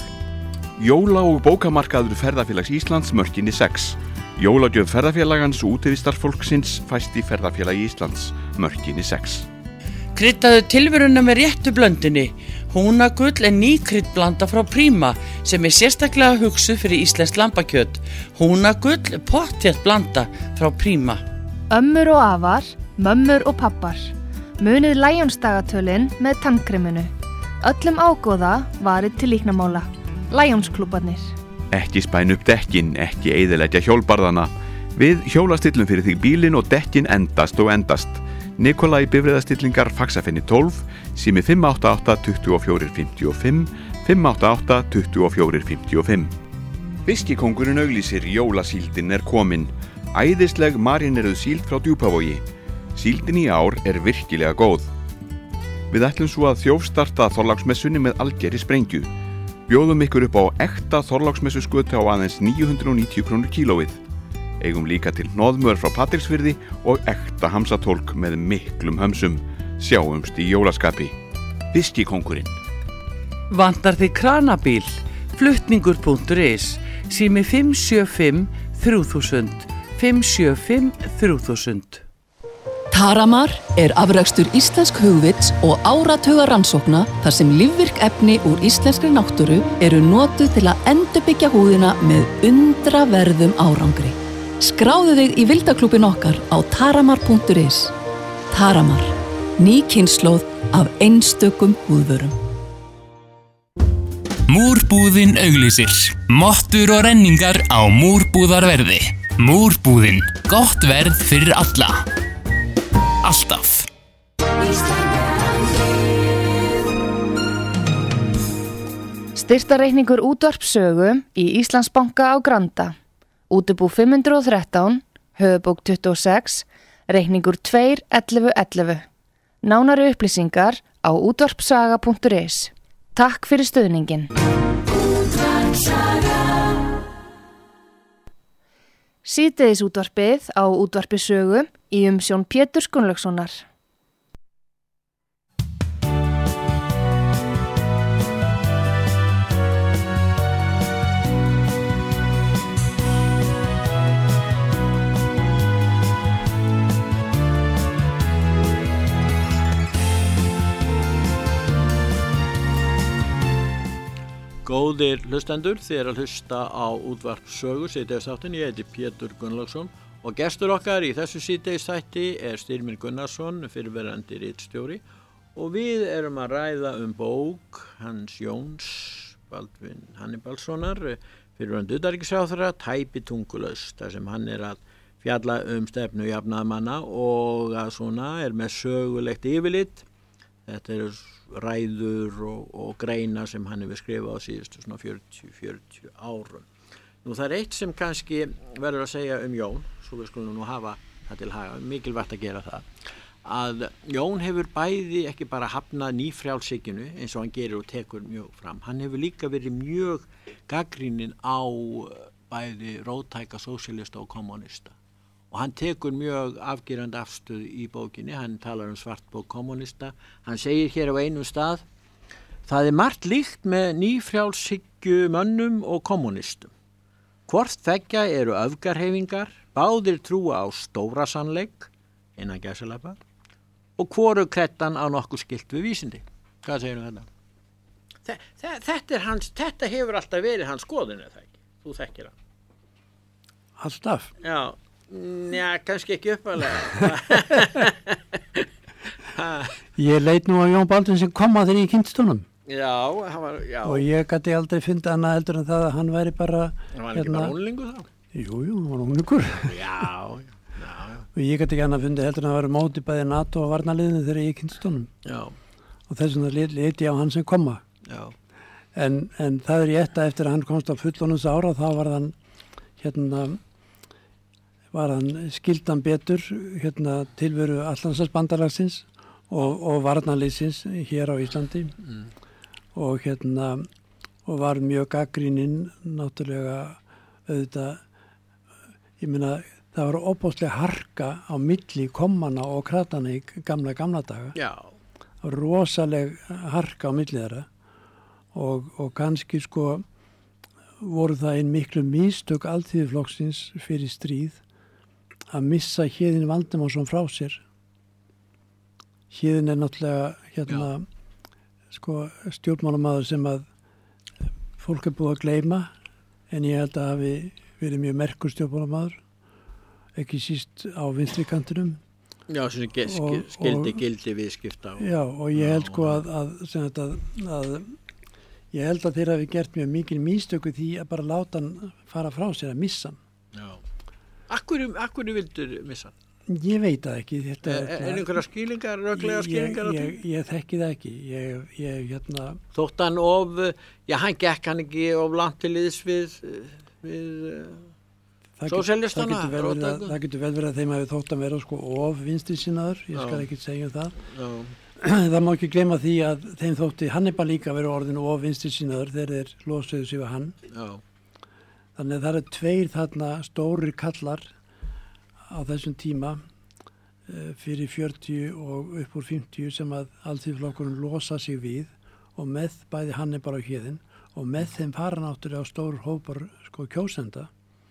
Jóla- og bókamarkaður Ferðafélags Íslands mörkinni sex. Jólagjöf ferðafélagans og útivistarfólksins fæst í Ferðafélagi Íslands mörkinni sex. Kryddaðu tilveruna með réttu blöndinni. Húnagull er ný kryddblanda frá Prima sem er sérstaklega hugsuð fyrir íslenskt lambakjöt. Húnagull er pottþétt blanda frá Prima. Ömmur og afar, mömmur og pappar. Munið Lions-dagatölin með tannkreminu. Öllum ágóða varið til líknamála. Lions-klúbbarnir. Ekki spæn upp dekkin, ekki eyðileggja hjólbarðana. Við hjólastillum fyrir þig bílinn og dekkin endast og endast. Nikolai bifreiðastillingar faxafenni tólf, sími fimm átta átta tuttugu og fjögur fimmtíu og fimm, fimm átta átta tuttugu og fjögur fimmtíu og fimm. Fiskikóngurinn auglýsir jólasíldin er komin. Æðisleg marineruð síld frá Djúpavogi. Síldin í ár er virkilega góð. Við ætlum svo að þjófstarta Þorláksmessunni með algeri sprengju. Bjóðum ykkur upp á ekta Þorláksmessu skötu á aðeins níu hundruð og níutíu krónur kílóið. Eigum líka til hnoðmör frá Patreksfirði og ekta hamsatólk með miklum hömsum. Sjáumst í jólaskapi. Fiskikóngurinn. Vantar þig kranabíl? Flutningur punktur is, sími fimm sjö fimm þrjú þúsund, fimm sjö fimm þrjú þúsund. Taramar er afrakstur íslensk hugvits og áratuga rannsókna þar sem lífvirk efni úr íslenskri náttúru eru notuð til að endurbyggja húðina með undraverðum árangri. Skráðu þig í vildaklúbbin okkar á taramar punktur is. Taramar, ný kynslóð af einstökum húðvörum. Múrbúðin auglýsir. Mottur og renningar á múrbúðarverði. Múrbúðin, gott verð fyrir alla. Alltaf. Styrktarreikningur útvarpssögu í Íslandsbanka á Granda. Útibú fimm hundruð og þrettán, höfubók tuttugu og sex, reikningur tvö ellefu ellefu. Nánari upplýsingar á útvarpsaga punktur is. Takk fyrir stuðningin. Síðdegis útvarpið á útvarpissögu í umsjón Péturs Gunnlaugssonar. Góðir hlustendur, þið er að hlusta á útvarpssögu síðdegisþáttinn. Ég heiti Pétur Gunnlaugsson og gestur okkar í þessu síðdegisþætti er Styrmir Gunnarsson, fyrrverandi ritstjóri, og við erum að ræða um bók Hans Jóns Baldvin Hannibalssonar, fyrrverandi utanríkisráðherra, Tæpi tungulaust, þar sem hann er að fjalla um stefnu jafnaðarmanna og að svona er með sögulegt yfirlit. Þetta eru ræður og, og greina sem hann hefur skrifað á síðustu svona fjörutíu til fjörutíu árum. Nú það er eitt sem kannski verður að segja um Jón, svo við skulum nú hafa það til haga, mikilvægt að gera það, að Jón hefur bæði ekki bara hafnað nýfrjálshygginu eins og hann gerir og tekur mjög fram. Hann hefur líka verið mjög gagnrýninn á bæði róttæka sósíalista og kommunista. Og hann tekur mjög afgerandi afstöð í bókinni, hann talar um svartbók kommunista. Hann segir hér á einum stað: það er margt líkt með nýfrjálshyggju mönnum og kommunistum. Hvort tveggja eru öfgarhefingar, báðir trúa á stóra sannleik, innan gæsalappa, og hvoru krettan á nokkuð skilt við vísindi. Hvað segir um þetta? Þe þe þetta, er hans, þetta hefur alltaf verið hans skoðun, eða ekki? Þú þekkir hann. Alltaf? Já, njá, kannski ekki uppalega. Ég leit nú á Jón Baldvin sem kom að þeirri í kynstunum. Já, hann var, já. Og ég gæti aldrei fundið annað heldur en það að hann væri bara... Hann var ekki bara unglingur þá? Jú, jú, hann var unglingur. Já, já. Og ég gæti ekki annað fundið heldur en að vera móti bæði NATO og varnarliðinu þegar ég kynst honum. Já. Og þess vegna liti ég á hann sem koma. Já. En, en það er rétt að eftir að hann komst á fullonums ára þá var hann, hérna, var hann skildan betur, hérna, tilveru Atlantshafsbandalagsins og, og varnarliðsins hér á Íslandi. Mm. Og hérna, og var mjög gagnrýninn, náttúrulega auðvitað, ég meina, það var óbúslega harka á milli kommana og kratana í gamla, gamla daga. Já. Það var rosaleg harka á milli þeirra og, og kannski sko voru það einn miklu mistök Alþýðuflokksins fyrir stríð að missa Héðin Valdimarsson frá sér. Héðin er náttúrulega hérna, sko, stjórnmálamaður sem að fólk er búið að gleyma, en ég held að hafi verið mjög merkur stjórnmálamaður, ekki síst á vinstri kantinum. Já, sem og, skildi og, gildi viðskipta. Og, já, og ég held sko að, að, að, að, að ég held að þeir hafi gert mjög mikil místöku því að bara láta hann fara frá sér, að missa hann. Já. Akkur, akkur vildur missa hann? Ég veit það ekki. Þetta er, er einhverja skýlingar, röglega skýlingar? Ég, ég, ég þekki það ekki. Ég, ég, hérna... Þótt hann of, já, hann gekk hann ekki of langt til liðs við, við sósíalistana? Það, það, það getur vel verið að þeim hafi þótt að vera sko of vinstri sinnaður, ég skal ekki segja um það. Já. Það má ekki gleyma því að þeim þótti Hannibal líka vera orðinu of vinstri sinnaður þegar þeir losuðu sig við hann. Já. Þannig að það eru tveir þarna stórir kallar á þessum tíma fyrir fjörutíu og upp úr fimmtíu sem að Alþýðuflokkurinn losa sig við og með bæði Hannibal á Héðin og með þeim fara náttúrulega á stór hópar sko kjósenda.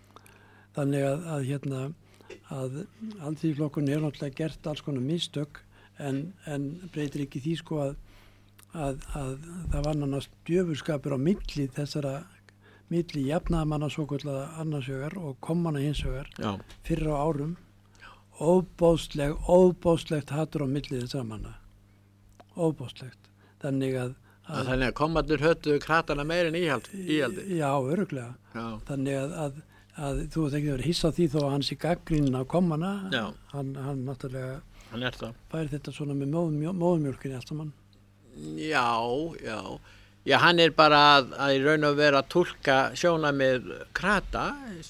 Þannig að, að hérna að Alþýðuflokkurinn hefur náttúrulega gert alls konar mistök en, en breytir ekki því sko að, að, að það var nánast djöfurskapur á milli þessara milli jafnaðamanna svokallaða annarsvegar og kommana hinsvegar fyrir á árum. Óbóðsleg, óbóðslegt hatur á milli þessara manna. Óbóðslegt. Þannig að, að... Þannig að kommandur hötuðu kratana meir en íhald, íhaldi. Já, öruglega. Já. Þannig að, að, að þú veist ekki að vera hissa á því þó að hans í gagnrýnin á kommana. Já. Hann, hann náttúrulega... Hann er það. Færi þetta svona með móðumjólkinni allt saman. Já, já. Já, hann er bara að, að í raun og vera að túlka sjónamið krata,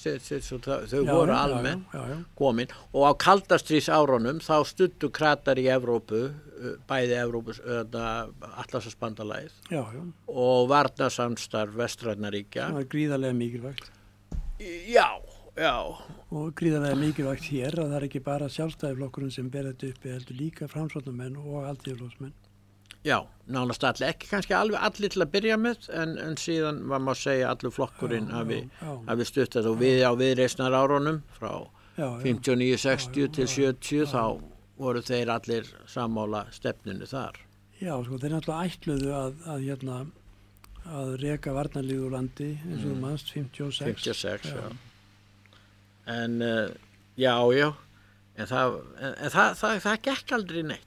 þau voru almennt komin og á kaldastríðs árunum þá studdu kratar í Evrópu, bæði Evrópus, Atlantshafsbandalagið og varnarsamstarf vestrænna ríkja. Það var gríðarlega mikilvægt. Já, já. Og gríðarlega mikilvægt hér að það er ekki bara Sjálfstæðisflokkurinn sem ber þetta uppi, heldur líka Framsóknarmenn og Alþýðuflokksmenn. Já, nánast allir, ekki kannski alveg allir til að byrja með, en, en síðan var maður að segja allur flokkurinn hafi, hafi stutt þetta og við á viðreisnar árunum frá fimmtíu og níu sextíu til sjötíu þá voru þeir allir sammála stefninu þar. Já, sko, þeir náttúrulega ætluðu að, að, hérna, að reka varnarlið úr landi eins og mm. mannst fimmtíu og sex. fimmtíu og sex, já. já. En uh, já, já, en, það, en, en það, það, það gekk aldrei neitt.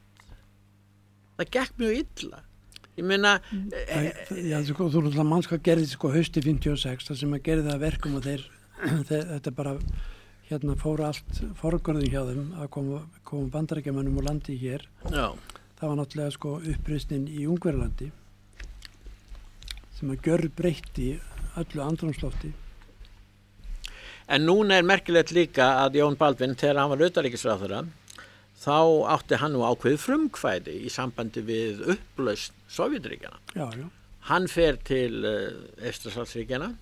Það gekk mjög illa. Ég meina... Já, sko, þú veist að manns hvað gerði sko hausti fimmtíu og sex, það sem að gerði það verkum og þeir, þeir þetta bara, hérna fóru allt forgörðin hjá þeim að koma, koma bandarækjamönnum úr landi hér. Já. Það var náttúrulega sko uppreisnin í Ungverjalandi sem að gjör breytti öllu andrúmslofti. En núna er merkilegt líka að Jón Baldvin, þegar hann var utanríkisráðherra, þá átti hann nú ákveðið frumkvæði í sambandi við upplausn Sovétríkjanna. Já, já. Hann fer til uh, Eystrasaltsríkjanna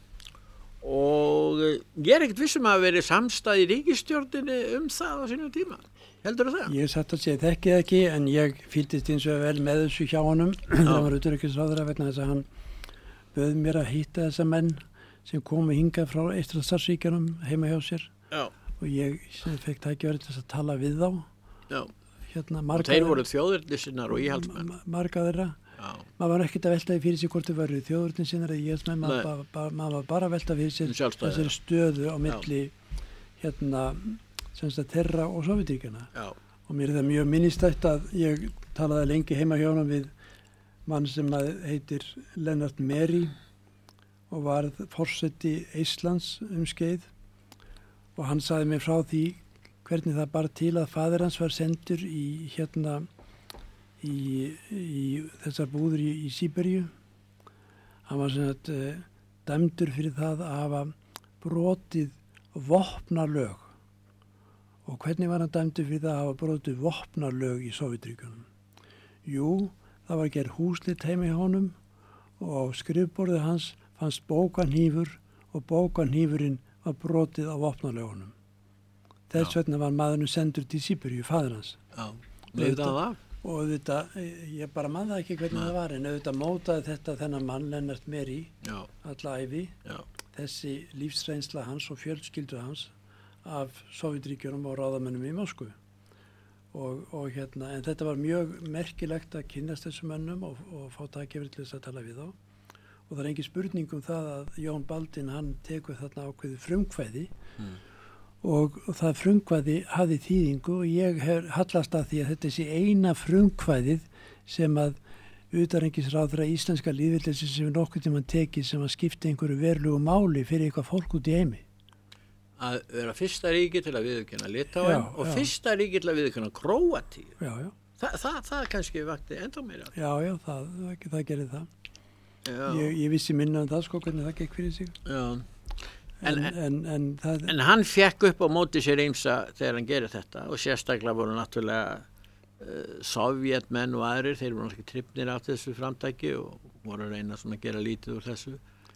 og uh, ég er ekkert vissum að veri samstæð í ríkisstjórninni um það á sínum tíma. Heldur það? Ég satt að segja þekki það ekki en ég fylgdist eins og vel með þessu hjá honum. Það var utanríkisráðherra vegna þess að hann bauð mér að hitta þessa menn sem komu hingað frá Eystrasaltsríkjanum heima hjá sér. Já. Og ég fekk tækifæri til að tala við þá. Já. Hérna, og þeir voru þjóðurnissinnar og íhaldsmenn. Marga þeirra. Já. Maður var ekkert að veltaði fyrir sig hvort þau varu þjóðurnissinnar eða íhaldsmenn. Maður ba, ba, var bara að velta fyrir sig þessari stöðu á milli hérna semst að þeirra og Sovétríkjanna. Já. Og mér er það mjög minnistætt að ég talaði lengi heima hjá honum við mann sem heitir Lennart Meri og var forseti Íslands um skeið og hann sagði mér frá því hvernig það bar til að faðir hans var sendur í hérna í, í þessar búður í, í Síberíu. Hann var sem sagt uh, dæmdur fyrir það að hafa brotið vopnalög. Og hvernig var hann dæmdur fyrir það að hafa brotið vopnalög í Sovétríkjunum? Jú, það var gerð húslit heima í honum og á skrifborðið hans fannst bókanhýfur og bókanhýfurinn var brotið á vopnalögunum. Þess vegna var maðurinn sendur til Síberíu, faðir hans. Já, auðvitað það. Og auðvitað, ég bara man það ekki hvernig Nei. það var, en auðvitað mótaði þetta þennan mann, Lennart Meri, Já. alla ævi, Já. þessi lífsreynsla hans og fjölskyldu hans af Sovétríkjunum og ráðamönnum í Moskvu. Og, og hérna, en þetta var mjög merkilegt að kynnast þessum mönnum og, og fá tækifæri til þess að tala við þá. Og það er engin spurning um það að Jón Baldvin, hann tekur þarna ákveði frumkvæði mm. og, og það frumkvæði hafði þýðingu og ég hef hallast að því að þetta sé eina frumkvæðið sem að utanríkisráðherra íslenska lýðveldisins sem nokkuð tímann tekið sem að skipta einhverju verulegu máli fyrir eitthvað fólk út í heimi. Að vera fyrsta ríki til að viðurkenna Litáen og já. fyrsta ríki til að viðurkenna Króatíu. Já, já. Þa, það, það kannski vakti ennþá meira. Já, já, það, það, það gerði það. Ég, ég vissi minna um það sko, hvernig það gekk fyrir sig. Já. En, en, en, en, það, en hann fekk upp á móti sér eimsa þegar hann gerir þetta og sérstaklega voru náttúrulega uh, sovjetmenn og aðrir, þeir voru náttúrulega trippnir af þessu framtæki og voru að reyna svona að gera lítið úr þessu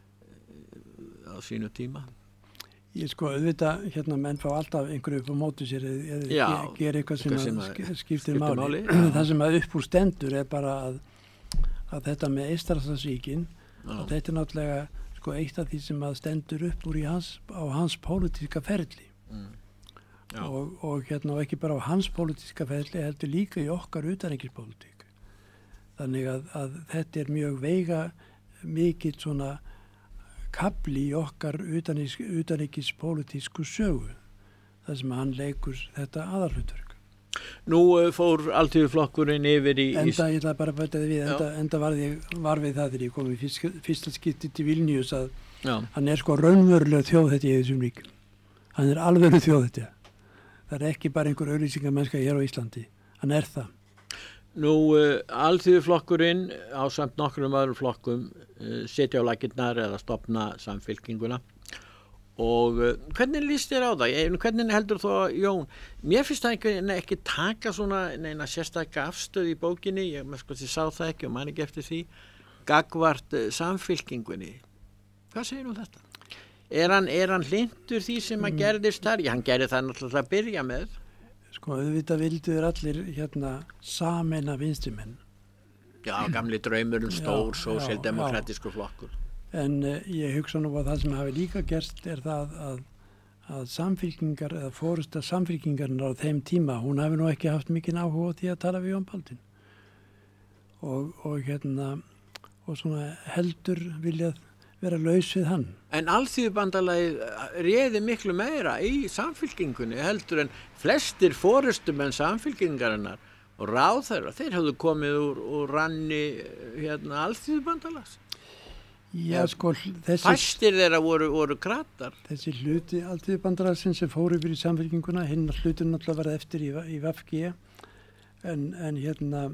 uh, á sínu tíma. Ég sko auðvitað, hérna menn fá alltaf einhverju upp á móti sér eða ge, gera eitthvað sem, sem að að skiptir máli. Það sem að upp úr stendur er bara að, að þetta með Eystrasaltsríkin, að þetta er náttúrulega sko eitt af því sem að stendur upp úr í hans, á hans pólitíska ferli. Mm. Og, og hérna og ekki bara á hans pólitíska ferli, heldur líka í okkar utanríkispólitík. Þannig að, að þetta er mjög veiga mikill svona kapli í okkar utanríkispólitísku sögu þar sem hann leikur þetta aðalhlutverk. Nú uh, fór Alþýðuflokkurinn yfir í... Enda, ég ætla bara að bæta þið við, enda, enda var, ég, var við það þegar ég kom í fyrst, fyrsta skipti til Vilnius að Já. hann er sko raunverulega þjóðhetja í þessum ríkum. Hann er alveg þjóðhetja. Það er ekki bara einhver auglýsingamennska hér á Íslandi. Hann er það. Nú, uh, Alþýðuflokkurinn á samt nokkrum öðrum flokkum uh, setja á lakirnar eða stofna samfylkinguna og uh, hvernig líst þér á það? Ég, hvernig heldur þú að, Jón, mér finnst það ekki, ekki taka svona neina sérstakka afstöð í bókinni, ég með sko því sá það ekki og man ekki eftir því, gagvart uh, samfylkingunni. Hvað segir þú um þetta? Er hann, er hann hlindur því sem að gerðist þar? Já, hann gerði það náttúrulega að byrja með. Sko, auðvitað vilduður allir hérna sameina vinstrimenn. Já, gamli draumur um stór sósíaldemókratísku flokkur. En uh, ég hugsa nú að það sem hafi líka gerst er það að, að samfylkingar eða fórusta samfylkingarnar á þeim tíma, hún hafi nú ekki haft mikinn áhuga á því að tala við Jón Baldvin. Og, og hérna, og svona heldur viljað vera laus við hann. En Alþýðubandalagið réði miklu meira í samfylkingunni heldur en flestir forystumenn samfylkingarinnar og ráðherra, þeir hafðu komið úr, úr ranni hérna Alþýðubandalags. Já, sko, þessi... Fæstir þeirra voru, voru kratar. Þessi hluti Alþýðubandalagsins sem fóru yfir í samfylkinguna, hinn hlutin náttúrulega var eftir í, í V G, en, en hérna,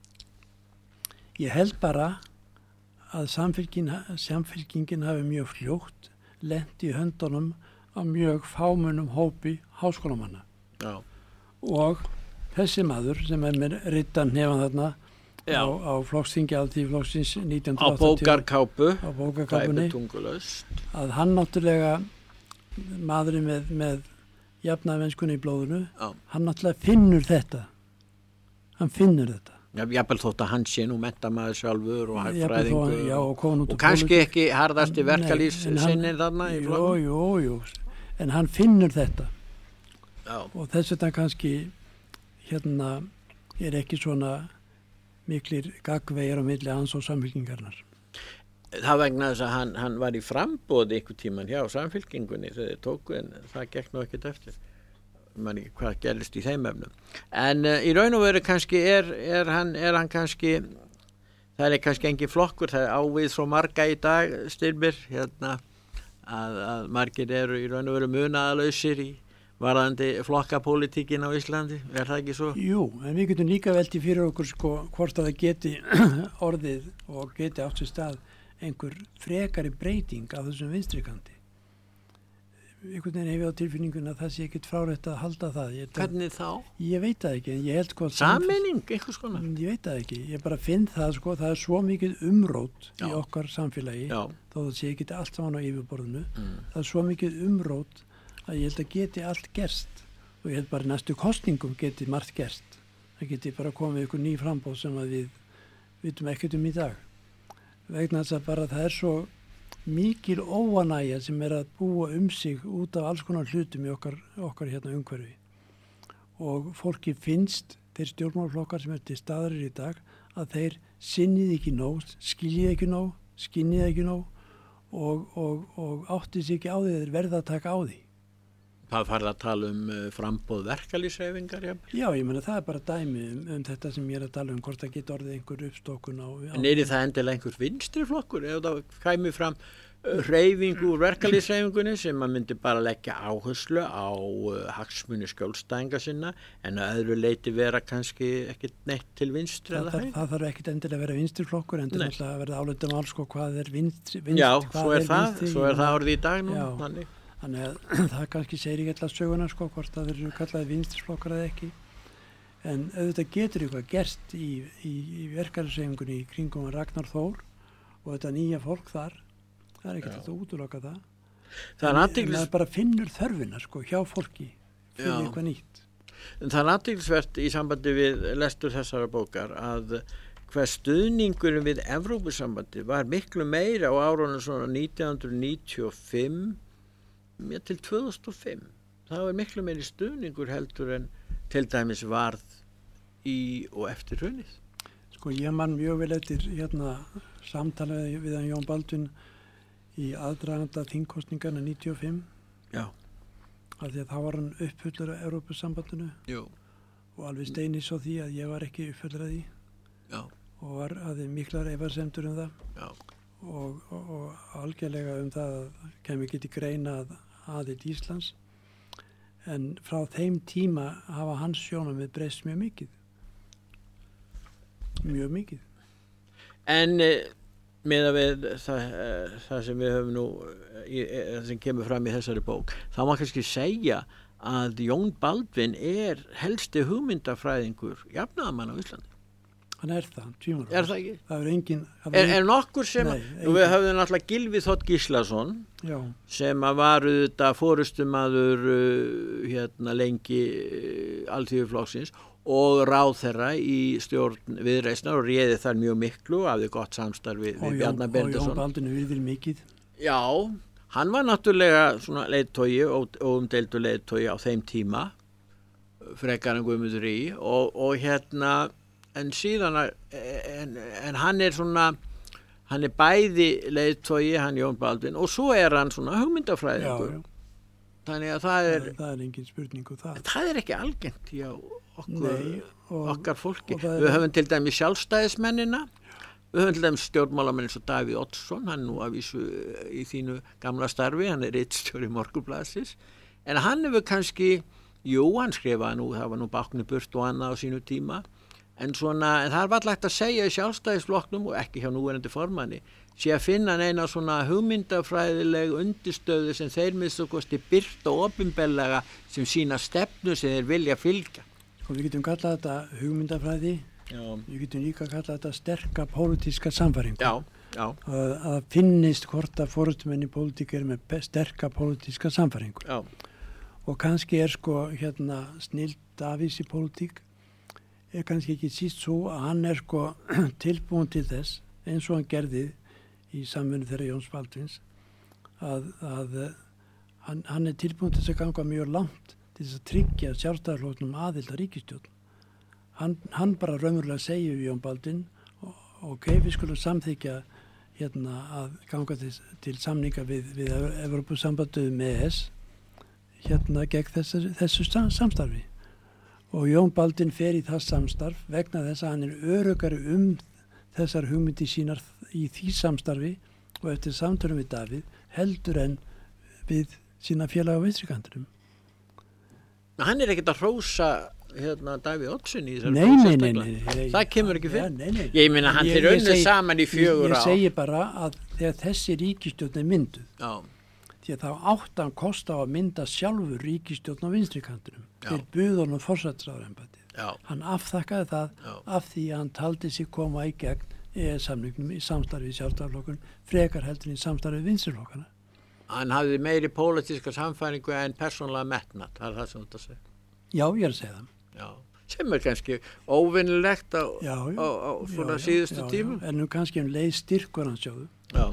ég held bara að samfylkingin, samfylkingin hafi mjög fljótt lent í höndunum á mjög fámennum hópi háskólamanna. Já. Og þessi maður sem er með rittan nefan þarna Já. á, á flokksþingi alþýðuflokksins nítján Á hundruð áttatíu bókarkápu, á bókarkápunni tæputungulaust. að hann náttúrulega maðurinn með, með jafnaðarmennskunni í blóðinu, Já. hann náttúrulega finnur þetta hann finnur þetta Já, jafnvel þótt að hann sé nú menntamaður sjálfur og Jafnvel þó hagfræðingur hann- já, og komin út og úr kannski pólitík. ekki harðasti Nei, verkalýssinnin en hann- þarna í jú, flokkum. jú, jú, en hann finnur þetta Já. og þess vegna kannski hérna er ekki svona miklir gagvegir á milli hans og samfylkingarnar. Það vegna þess að hann, hann var í frambóði einhver tíman hjá samfylkingunni þegar þeir tóku en það gekk nú ekkert eftir. Man ekki hvað gerist í þeim efnum. En uh, í raun og veru kannski er, er, hann, er hann kannski, það er kannski engin flokkur, það er ávið svo marga í dag, Styrmir, hérna, að, að margir eru í raun og veru munaðalausir í varðandi flokkapólitíkin á Íslandi, er það ekki svo? Jú, en við getum líka velti fyrir okkur sko hvort að það geti orðið og geti átt sér stað einhver frekari breyting af þessum vinstrikandi. Einhvern veginn hefur á tilfinningun að það sé ekkert frárætt að halda það. Ég, Hvernig þá? Ég veit það ekki, en ég held hvað... Sameining, einhvers konar? Ég veit það ekki, ég bara finn það sko, það er svo mikið umrót Já. í okkar samfélagi, Já. þó það sé ekki allt saman á yfirborðinu, Mm. það er svo mikið umrót að ég held að geti allt gerst og ég held bara næstu kostningum geti margt gerst. Það geti bara komið ykkur ný frambóð sem að við vitum ekkert um í dag. Vegna þess að bara það er svo mikil óanægja sem er að búa um sig út af alls konar hlutum í okkar, okkar hérna umhverfi. Og fólki finnst þeir stjórnmálflokkar sem er til staðarir í dag að þeir sinnið ekki nóg, skiljið ekki nóg, skinnið ekki nóg og, og, og áttið sér ekki á því að þeir verða að taka á því. Það farið að tala um uh, frambóð verkalýshreyfingar, já. Já, ég meina það er bara dæmi um, um þetta sem ég er að tala um, hvort það geti orðið einhver uppstokkun á... á En er það endilega einhver vinstri flokkur ef það kæmi fram uh, hreyfingu úr verkalýshreyfingunni sem að myndi bara leggja áherslu á uh, hagsmuni skjólstæðinga sinna en að öðru leiti vera kannski ekkert neitt til vinstri það, eða það, hægri? það þarf ekkert endilega að vera vinstri flokkur en það Nei. er alltaf að verða álutum alls sko hvað er vinstri, vinstri Já, hvað svo er það, vinstri, svo ég er það meina- orðið í dag nú. Já. Þannig. Þannig að það kannski segir ekki alltaf söguna sko hvort það eru kallaði vinstrisflokkar eða ekki. En auðvitað getur eitthvað gerst í, í, í verkefnisreifingunni í kringum Ragnar Þór og þetta nýja fólk þar. Það er ekkert að útiloka það. Það er En, en athyglis- maður bara finnur þörfina sko hjá fólki fyrir Já. eitthvað nýtt. En það er athyglisvert í sambandi við lestur þessara bókar að hver stuðningur við Evrópusambandi var miklu meira á árunum svona nítján hundruð níutíu og fimm ja, til tvö þúsund og fimm. Það var miklu meiri stuðningur heldur en til dæmis varð í og eftir hrunið. Sko ég man mjög vel eftir hérna samtalaði við hann Jón Baldvin í aðdraganda þingkostningarna níutíu og fimm Já. af því að þá var hann uppfullur af Evrópusambandinu Jú. og alveg steinis á því að ég var ekki uppfullur af því Já. og var aðeins miklar efasemdur um það Já. og, og, og algjörlega um það að kemur ekki til greina að aðild Íslands en frá þeim tíma hafa hans sjónarmið breyst mjög mikið mjög mikið. En eh, með að við það, eh, það sem við höfum nú eh, í, eh, sem kemur fram í þessari bók, þá má kannski segja að Jón Baldvin er helsti hugmyndafræðingur jafnaðarmann á Íslandi. Hann er það, tvímur. Er það ekki? Það er engin... það Er, er nokkur sem, Nei, nú við höfum náttúrulega Gylfi Þ. Gíslason Já. sem að var auðvitað forystumaður uh, hérna lengi uh, Alþýðuflokksins og ráðherra í stjórn Viðreisnar og réði þar mjög miklu og hafði gott samstarf við, við Bjarna Og Jón Benediktsson. Baldvin virðir mikið. Já, hann var náttúrulega svona leiðtogi og, og umdeildu leiðtogi á þeim tíma frekar en Guðmundur í og, og hérna en síðan að, en, en hann er svona hann er bæði leiðtogi, hann Jón Baldvin og svo er hann svona hugmyndafræðingur. Já, já. Þannig að það er það, það er engin spurning um það. það er ekki algengt hjá okkur, Nei, og- okkar fólki. og það er- Við höfum til dæmis sjálfstæðismennina, við höfum til dæmis stjórnmálamenn eins og Davíð Oddsson, hann nú að vísu í þínu gamla starfi, hann er ritstjóri Morgunblaðsins, en hann hefur kannski, jú, hann skrifaði nú, það var nú Bákni burt og annað á sínu tíma, en svona, en það er vallagt að segja í sjálfstæðisflokknum og ekki hjá núverandi formanni, sé að finna neina svona hugmyndafræðileg undirstöðu sem þeir minnst og kosti byrta opinberlega sem sína stefnu sem þeir vilja fylgja. Sko við getum kallað þetta hugmyndafræði, Já. við getum líka kallað þetta sterka pólitíska samfæringu. Já, já. Að, að finnist hvort að forystumenn í pólitík er með sterka pólitíska samfæringu. Já. Og kannski er sko hérna snill Davís í pólitík er kannski ekki síst svo að hann er sko tilbúin til þess eins og hann gerði í samvinnu þeirra Jóns Baldvins að, að hann, hann er tilbúin til þess að ganga mjög langt til þess að tryggja sjálfstæðarflokknum aðild að ríkisstjórn. Hann, hann bara raunverulega segir við Jón Baldvin og, ok, við skulum samþykja hérna að ganga til, til samninga við, við Evrópusambandið með E S hérna gegn þessu, þessu samstarfi. Og Jón Baldvin fer í það samstarf vegna þess að hann er öruggari um þessar hugmyndi sínar í því samstarfi og eftir samtörum við Davíð heldur en við sína félaga á vinstrikantinum. Hann er ekkert að hrósa hérna Davíð Oddsson í þessari nei, nei, nei, nei, nei. Það kemur ekki fyrir. Ja, nei, nei. Ég meina hann er unnið saman í fjögur ár. Ég, ég á. segi bara að þegar þessi ríkisstjórn er mynduð, Já. því að þá átt hann kost á að mynda sjálfur ríkisstjórn á vinstrikantinum til buðun og forsætisráðherraembættið. Hann afþakkaði það Já. Af því að hann taldi sig koma í gegn E E S-samningnum í samstarfi í sjálfstæðarflokkun frekar heldur í samstarfi við vinstriflokkana. Hann hafði meiri pólitíska samfæringu en persónulega metnað, það er það sem þú ert að segja. Já, ég er að segja það. Já, sem er kannski óvinnilegt á, já, já, á, á svona já, síðustu já, tímum. Já, en nú kannski um leið styrkur hans sjóðu. Já,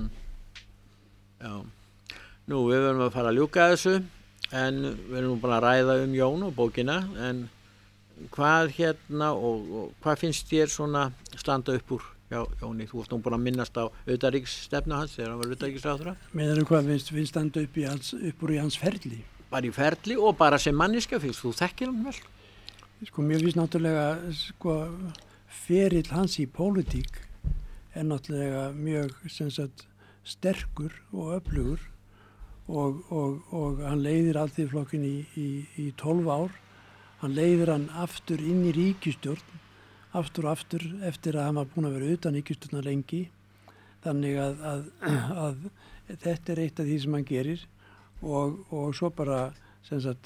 já. Nú, við verðum að fara að ljúka þessu, en við erum bara að ræða um Jón og bókina, en hvað hérna og, og hvað finnst þér svona standa upp úr Já, Jóni, þú ert nú búin að minnast á utanríkisstefnu hans þegar hann var utanríkisráðherra. Meðan hvað finnst við standa upp, í hans, upp úr í hans ferli? Bara í ferli og bara sem manniska fyrst, þú þekkir hann vel. Sko, mér finnst náttúrulega, sko, ferill hans í pólitík er náttúrulega mjög, sem sagt, sterkur og öflugur og, og, og hann leiðir Alþýðuflokkinn í, í, í tólf ár. Hann leiðir hann aftur inn í ríkisstjórn aftur og aftur eftir að hann var búin að vera utan ríkisstjórnar lengi. Þannig að, að, að þetta er eitt af því sem hann gerir og, og svo bara, sem sagt,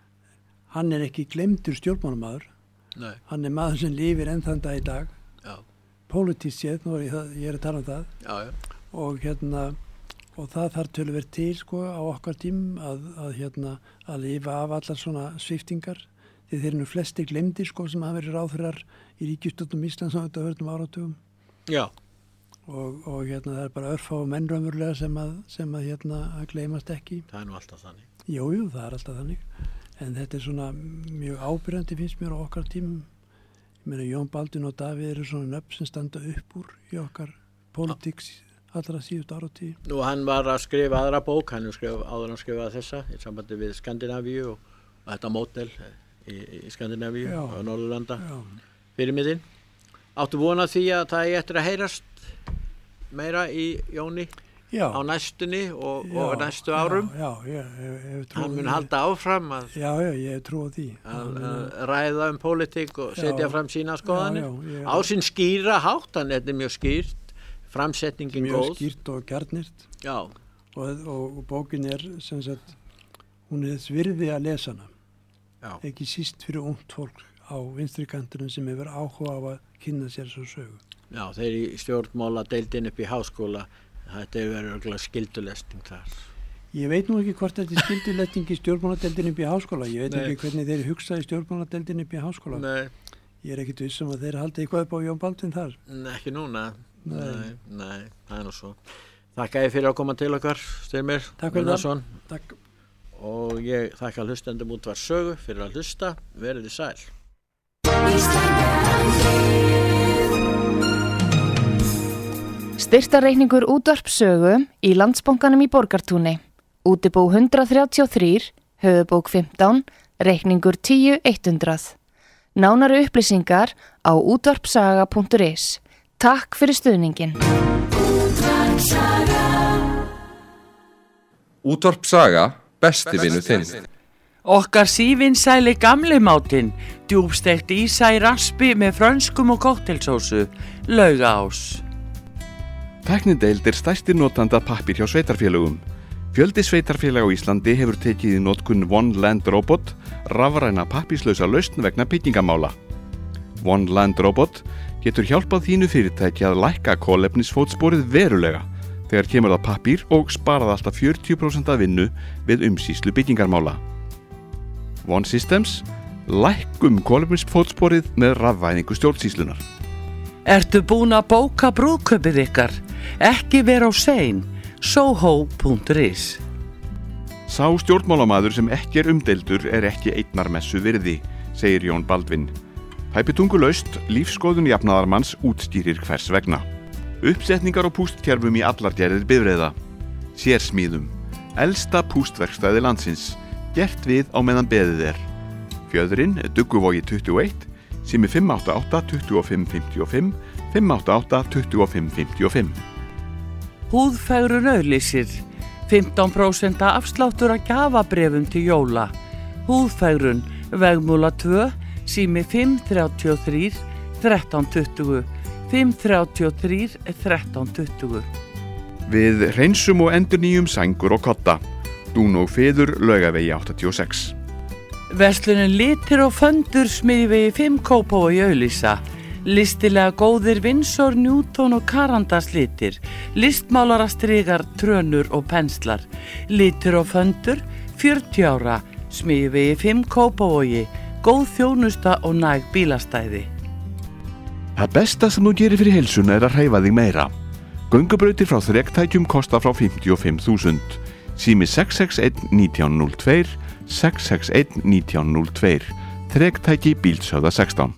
hann er ekki glemdur stjórnmálamaður. Nei. Hann er maður sem lifir enn þann dag í dag. Já. Pólitískt séð, nú er ég, það, ég er að tala um það. Já, já. Og hérna, og það þarf töluvert til, sko, á okkar tím að, að hérna, að lifa af allar svona sviftingar. Því þeir eru nú flestir glemdir, sko, sem hafa verið ráðherrar í ríkisstjórnum Íslands á þetta hörnum áratugum. Já. Og, og hérna það er bara örfá menn raunverulega sem að, sem að hérna að gleymast ekki. Það er nú alltaf þannig. Jú, jú, það er alltaf þannig. En þetta er svona mjög ábyrjandi finnst mér á okkar tímum. Ég meina Jón Baldvin og Davíð eru svona nöfn sem standa upp úr í okkar pólitíks allra síðust áratugum. Nú hann var að skrifa aðra bók, hann skrifa, áður hann skrifaði þessa í sambandi við Skandinavíu og, og þetta módel í, í Skandinavíu og Norðurlanda. Fyrirmyndin. Áttu vona því að það er eftir að heyrast meira í Jóni já. Á næstunni og, já, og næstu árum? Já, já, ég, ég, ég trú Hann mun halda áfram að, já, já, ég trú á því. að, að ræða um pólitík og setja já, fram sína skoðanir. já, já, Á sín skýra hátt, hann er mjög skýrt, framsetningin mjög góð. Mjög skýrt og gjarnirt. Já. Og, og, og bókin er, sem sagt, hún er svirði að lesa hana. Já. Ekki síst fyrir ungt fólk á vinstrikantunum sem hefur áhuga á að kynna sér svo sögu. Já, þeir í stjórnmála deildin upp í háskóla, þetta er verið skildulesting þar. Ég veit nú ekki hvort þetta er skildulesting í stjórnmáladeildin upp í háskóla. Ég veit Nei. Ekki hvernig þeir hugsa í stjórnmáladeildin upp í háskóla. Nei. Ég er ekkit vissum að þeir haldi eitthvað upp á Jón Baldvin þar. Nei, ekki núna. Nei. Nei, nei, það er nú svo. Þakka ég fyrir að koma til okkar, Styrmir. Takk fyrir það. Takk. Og ég þakka hlustendum Útvarp Sögu fyrir að hlusta. Verið þið sæl. Styrktarreikningur Útvarp Sögu í Landsbankanum í Borgartúni. Útibú hundrað þrjátíu og þrjú, höfubók fimmtán, reikningur tíu hundrað. Nánari upplýsingar á útvarpsaga punktur is. Takk fyrir stuðningin. Útvarp Saga, besti vinur þinn. Okkar sívinsæli gamli mátinn, djúbsteikt ísa í raspi með frönskum og koktelsósu, Laugaás. Tæknideild er stærsti notanda pappír hjá sveitarfélögum. Fjöldi sveitarfélag á Íslandi hefur tekið í notkun One Land Robot, rafræna pappírslausa lausn vegna byggingamála. One Land Robot getur hjálpað þínu fyrirtæki að lækka kolefnisfótsporið verulega þegar kemur það pappír og sparað alltaf fjörutíu prósent af vinnu við umsýslu byggingarmála. One Systems, lækkum kolefnisfótsporið með rafvæðingu stjórnsýslunar. Ertu búin að bóka brúðkaupið ykkar? Ekki vera á sein. soho punktur is. Sá stjórnmálamaður sem ekki er umdeildur er ekki einnar messu virði, segir Jón Baldvin. Tæpitungulaust lífskoðun jafnaðarmanns útskýrir hvers vegna. Uppsetningar og pústkerfum í allar gerðir bifreiða. Sérsmíðum. Elsta pústverkstæði landsins. Gert við á meðan beðið er. Fjöðrin, Dugguvogi tuttugu og eitt, sími fimm átta átta, tuttugu og fimm, fimmtíu og fimm, fimm átta átta, tuttugu og fimm, fimmtíu og fimm. Húðfegrun auglýsir. fimmtán prósent afsláttur að gjafabréfum til jóla. Húðfegrun, Vegmúla tvö, sími fimm þrjátíu og þrjú, þrettán tuttugu, fimm þrjátíu og þrjú, þrettán tuttugu. Við hreinsum og endurnýjum sængur og kotta. Dún og feður Laugavegi áttatíu og sex. Verslunin Litir og Föndur smiðivegi fimm Kópavogi auglýsa. Listilega góðir Winsor, Newton og Carandas litir, listmálarastrigar, trönur og penslar. Litir og Föndur, fjörutíu ára, smiðivegi fimm Kópavogi, góð þjónusta og næg bílastæði. Það besta sem þú gerir fyrir heilsuna er að hreyfa þig meira. Göngubrautir frá þrektækjum kosta frá fimmtíu og fimm þúsund. Sími sex sex eitt, nítján núll tvö, sex sex eitt, nítján núll tvö. Þrektæki Bíldshöfða sextán.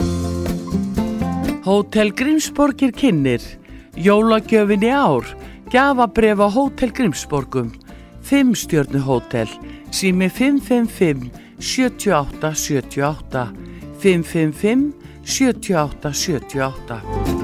Hótel Grímsborgir kynnir. Jólagjöfin í ár. Gjafabréf á Hótel Grímsborgum. Fimm stjörnu hótel. Sími fimm fimm fimm, sjö átta sjö átta. fimm fimm fimm, sjö átta sjö átta.